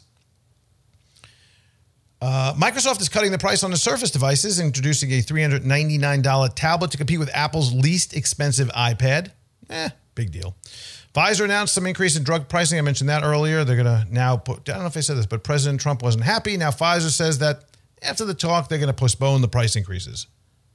Microsoft is cutting the price on the Surface devices, introducing a $399 tablet to compete with Apple's least expensive iPad. Big deal. Pfizer announced some increase in drug pricing. I mentioned that earlier. They're going to now put, I don't know if I said this, but President Trump wasn't happy. Now Pfizer says that after the talk, they're going to postpone the price increases.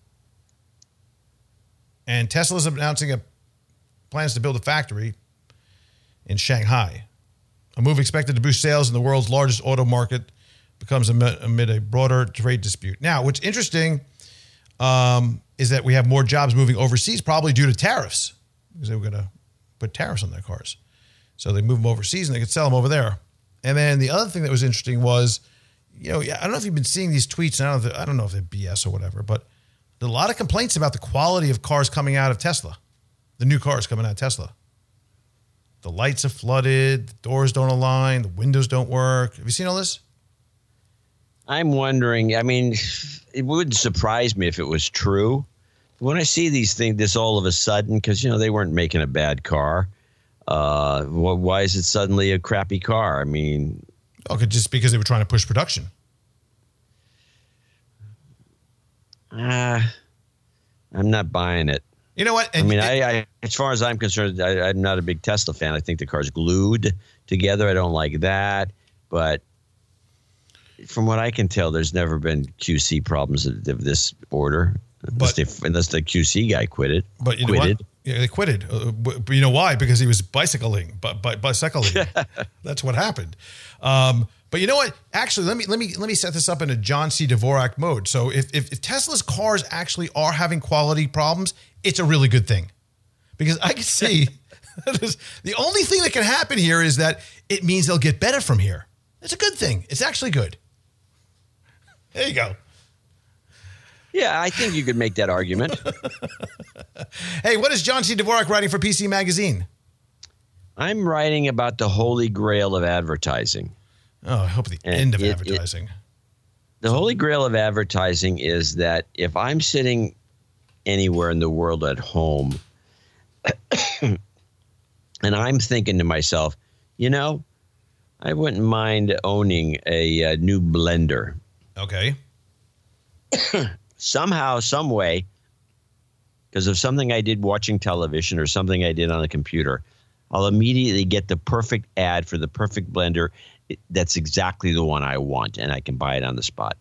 And Tesla's announcing plans to build a factory in Shanghai. A move expected to boost sales in the world's largest auto market becomes amid a broader trade dispute. Now, what's interesting is that we have more jobs moving overseas, probably due to tariffs, because they were going to put tariffs on their cars. So they move them overseas and they could sell them over there. And then the other thing that was interesting was, I don't know if you've been seeing these tweets. I don't know if they're BS or whatever, but there are a lot of complaints about the quality of cars coming out of Tesla, the new cars coming out of Tesla. The lights are flooded, the doors don't align, the windows don't work. Have you seen all this? I'm wondering, it wouldn't surprise me if it was true. When I see these things, this all of a sudden, because, they weren't making a bad car. Why is it suddenly a crappy car? Just because they were trying to push production. I'm not buying it. You know what? I as far as I'm concerned, I'm not a big Tesla fan. I think the car's glued together. I don't like that. But from what I can tell, there's never been QC problems of this order, unless the QC guy quitted. But you know what? Yeah, they quitted. But you know why? Because he was bicycling. That's what happened. But you know what? Actually, let me set this up in a John C. Dvorak mode. So if Tesla's cars actually are having quality problems, it's a really good thing, because I can see the only thing that can happen here is that it means they'll get better from here. It's a good thing. It's actually good. There you go. Yeah, I think you could make that argument. Hey, what is John C. Dvorak writing for PC Magazine? I'm writing about the holy grail of advertising. Oh, I hope the end of advertising. The holy grail of advertising is that if I'm sitting anywhere in the world at home and I'm thinking to myself, I wouldn't mind owning a new blender. Okay. somehow, some way, because of something I did watching television or something I did on a computer, I'll immediately get the perfect ad for the perfect blender. That's exactly the one I want, and I can buy it on the spot.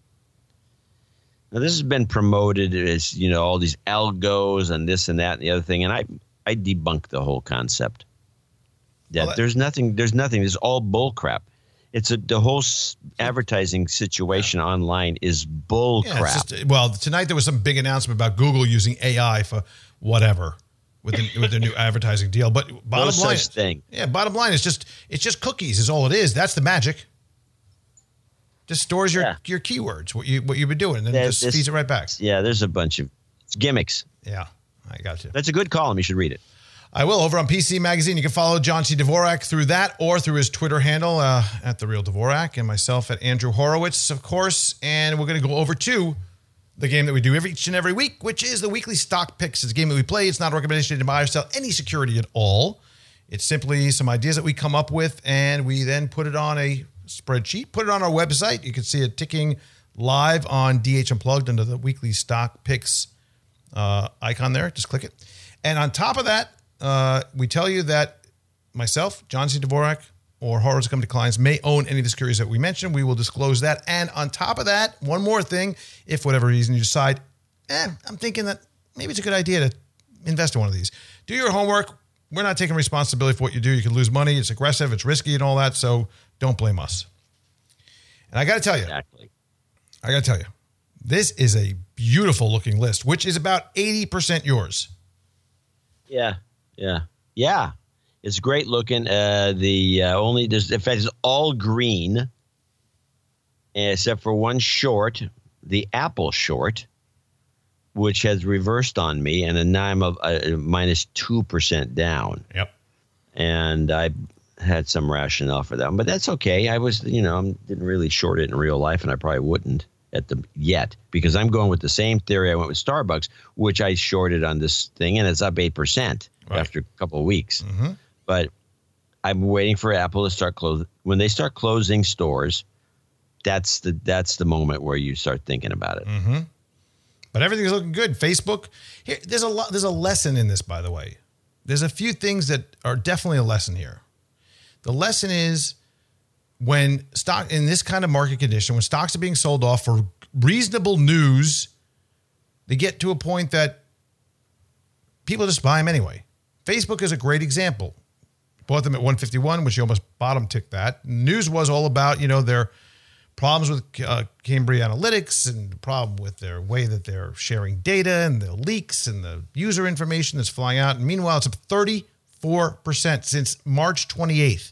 Now, this has been promoted as, all these algos and this and that and the other thing, and I debunk the whole concept. That there's nothing. It's all bull crap. The whole advertising situation online is bull crap. Tonight there was some big announcement about Google using AI for whatever with their new advertising deal. But bottom line is it's just cookies is all it is. That's the magic. Just stores your keywords, what you've been doing, and then just feeds it right back. Yeah, there's a bunch of gimmicks. Yeah, I got you. That's a good column. You should read it. I will, over on PC Magazine. You can follow John C. Dvorak through that or through his Twitter handle at The Real Dvorak, and myself at Andrew Horowitz, of course. And we're going to go over to the game that we do each and every week, which is the weekly stock picks. It's a game that we play. It's not a recommendation to buy or sell any security at all. It's simply some ideas that we come up with, and we then put it on a spreadsheet, put it on our website. You can see it ticking live on DH Unplugged under the weekly stock picks icon there. Just click it. And on top of that, we tell you that myself, John C. Dvorak, or Horowitz Company clients may own any of the securities that we mentioned. We will disclose that. And on top of that, one more thing, if for whatever reason you decide, I'm thinking that maybe it's a good idea to invest in one of these. Do your homework. We're not taking responsibility for what you do. You can lose money. It's aggressive. It's risky and all that. So don't blame us. And I got to tell you, this is a beautiful looking list, which is about 80% yours. Yeah. It's great looking. It's all green, except for one short, the Apple short, which has reversed on me, and now I'm minus 2% down. Yep. And I had some rationale for that one, but that's okay. I was, didn't really short it in real life, and I probably wouldn't yet, because I'm going with the same theory I went with Starbucks, which I shorted on this thing, and it's up 8% after a couple of weeks. Mm-hmm. But I'm waiting for Apple to start closing. When they start closing stores, that's the moment where you start thinking about it. Mm-hmm. But everything's looking good. Facebook, here, there's a lesson in this, by the way. There's a few things that are definitely a lesson here. The lesson is, when stock in this kind of market condition, when stocks are being sold off for reasonable news, they get to a point that people just buy them anyway. Facebook is a great example. Bought them at 151, which you almost bottom ticked that. News was all about, their problems with Cambridge Analytics and the problem with their way that they're sharing data and the leaks and the user information that's flying out. And meanwhile, it's up 34% since March 28th.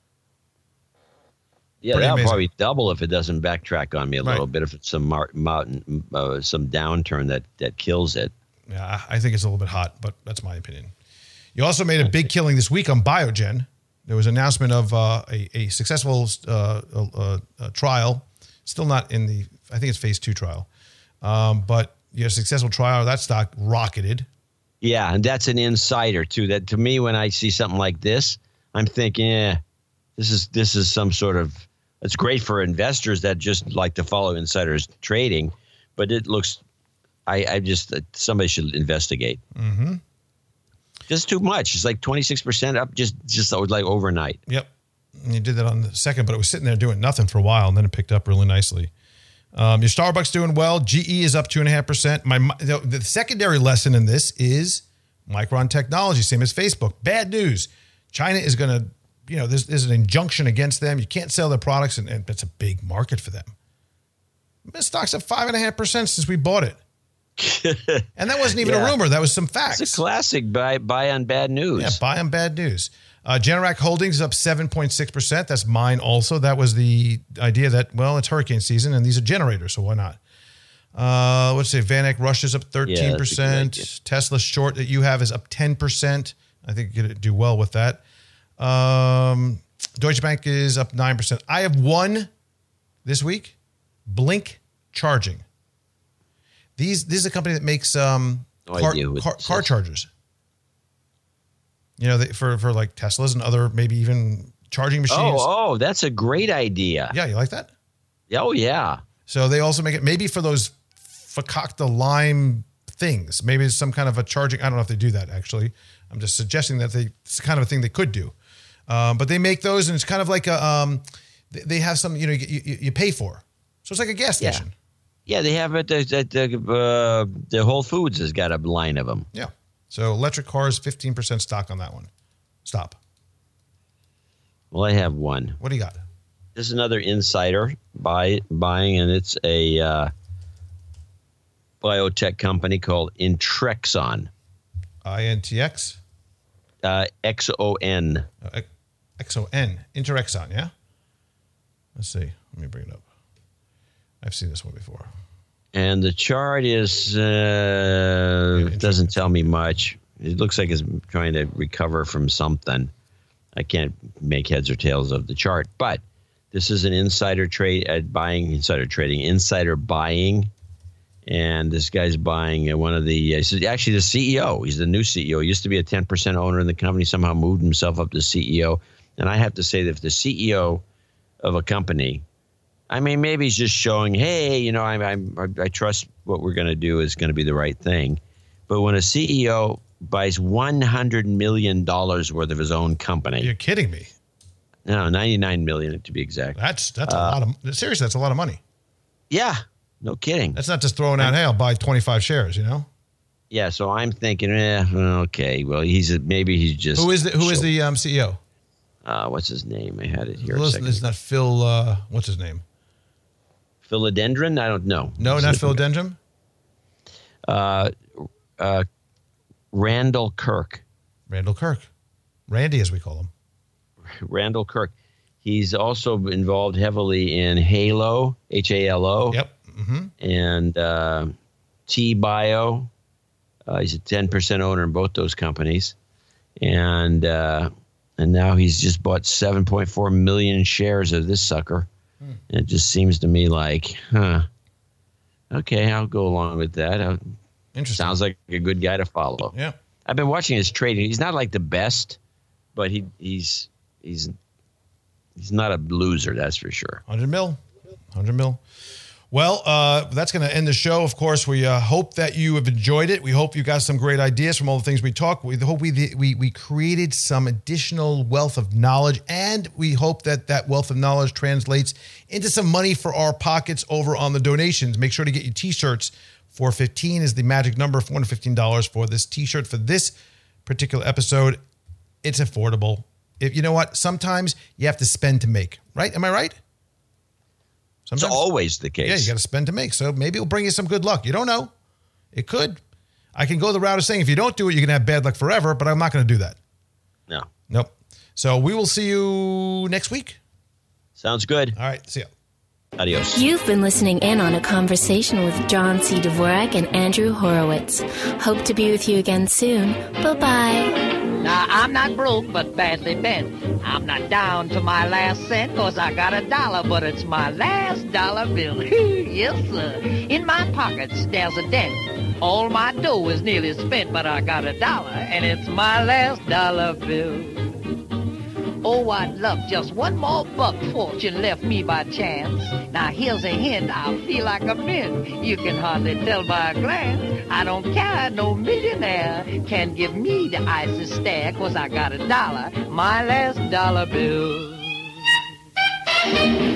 Yeah, that'll probably double if it doesn't backtrack on me a little bit, if it's some downturn that kills it. Yeah, I think it's a little bit hot, but that's my opinion. You also made a big killing this week on Biogen. There was an announcement of a successful trial. Still not in the, I think it's phase 2 trial. But you had a successful trial. That stock rocketed. Yeah, and that's an insider too. That to me, when I see something like this, I'm thinking, this is some sort of, it's great for investors that just like to follow insiders trading, but it looks, somebody should investigate. Mm-hmm. Just too much. It's like 26% up just like overnight. Yep. And you did that on the second, but it was sitting there doing nothing for a while, and then it picked up really nicely. Your Starbucks doing well. GE is up 2.5%. The secondary lesson in this is Micron Technology, same as Facebook. Bad news. China is going to, there's an injunction against them. You can't sell their products, and it's a big market for them. The stock's up 5.5% since we bought it. And that wasn't even a rumor. That was some facts. It's a classic buy on bad news. Yeah, buy on bad news. Generac Holdings is up 7.6%. That's mine also. That was the idea that, it's hurricane season, and these are generators, so why not? Let's say VanEck Russia's up 13%. Tesla short that you have is up 10%. I think you're going to do well with that. Deutsche Bank is up 9%. I have one this week, Blink Charging. This is a company that makes car chargers. For like Teslas and other maybe even charging machines. Oh, that's a great idea. Yeah, you like that? Oh, yeah. So they also make it maybe for those fakakta lime things. Maybe it's some kind of a charging. I don't know if they do that, actually. I'm just suggesting that it's kind of a thing they could do. But they make those, and it's kind of like they have some, you pay for. So it's like a gas station. Yeah, they have it. The Whole Foods has got a line of them. Yeah. So electric cars, 15% stock on that one. Stop. Well, I have one. What do you got? This is another insider buying, and it's a biotech company called Intrexon. INTX? XON. XON. Interexon, yeah? Let's see. Let me bring it up. I've seen this one before. And the chart is doesn't tell me much. It looks like it's trying to recover from something. I can't make heads or tails of the chart, but this is an insider buying, and this guy's buying one of the. He's actually the CEO. He's the new CEO. He used to be a 10% owner in the company. Somehow moved himself up to CEO. And I have to say that if the CEO of a company, I mean, maybe he's just showing, hey, I trust what we're going to do is going to be the right thing. But when a CEO buys $100 million worth of his own company. You're kidding me. No, $99 million to be exact. That's a lot of, seriously, that's a lot of money. Yeah, no kidding. That's not just throwing out, hey, I'll buy 25 shares, Yeah, so I'm thinking, okay, well, maybe he's just. Who is the CEO? What's his name? I had it here. Listen, it's not Phil, what's his name? Philodendron? I don't know. No, not Philodendron? Randall Kirk. Randall Kirk. Randy, as we call him. Randall Kirk. He's also involved heavily in Halo, Halo. Yep. Mm-hmm. And T-Bio. He's a 10% owner in both those companies. And now he's just bought 7.4 million shares of this sucker. And it just seems to me like, okay, I'll go along with that. Interesting. Sounds like a good guy to follow. Yeah. I've been watching his trading. He's not like the best, but he's not a loser, that's for sure. 100 mil. Well, that's going to end the show. Of course, we hope that you have enjoyed it. We hope you got some great ideas from all the things we talked. We hope we created some additional wealth of knowledge, and we hope that wealth of knowledge translates into some money for our pockets over on the donations. Make sure to get your T-shirts. $415 is the magic number, $415 for this T-shirt for this particular episode. It's affordable. You know what? Sometimes you have to spend to make, right? Am I right? Sometimes, it's always the case. Yeah, you got to spend to make. So maybe it'll bring you some good luck. You don't know. It could. I can go the route of saying if you don't do it, you're going to have bad luck forever, but I'm not going to do that. No. Nope. So we will see you next week. Sounds good. All right. See ya. Adios. You've been listening in on a conversation with John C. Dvorak and Andrew Horowitz. Hope to be with you again soon. Bye-bye. Now, I'm not broke, but badly bent. I'm not down to my last cent, 'cause I got $1, but it's my last dollar bill. Yes, sir. In my pockets, there's a dent. All my dough is nearly spent, but I got $1, and it's my last dollar bill. Oh, I'd love just one more buck fortune left me by chance. Now, here's a hint, I feel like a mint. You can hardly tell by a glance. I don't care, no millionaire can give me the icy stare, 'cause I got $1, my last dollar bill.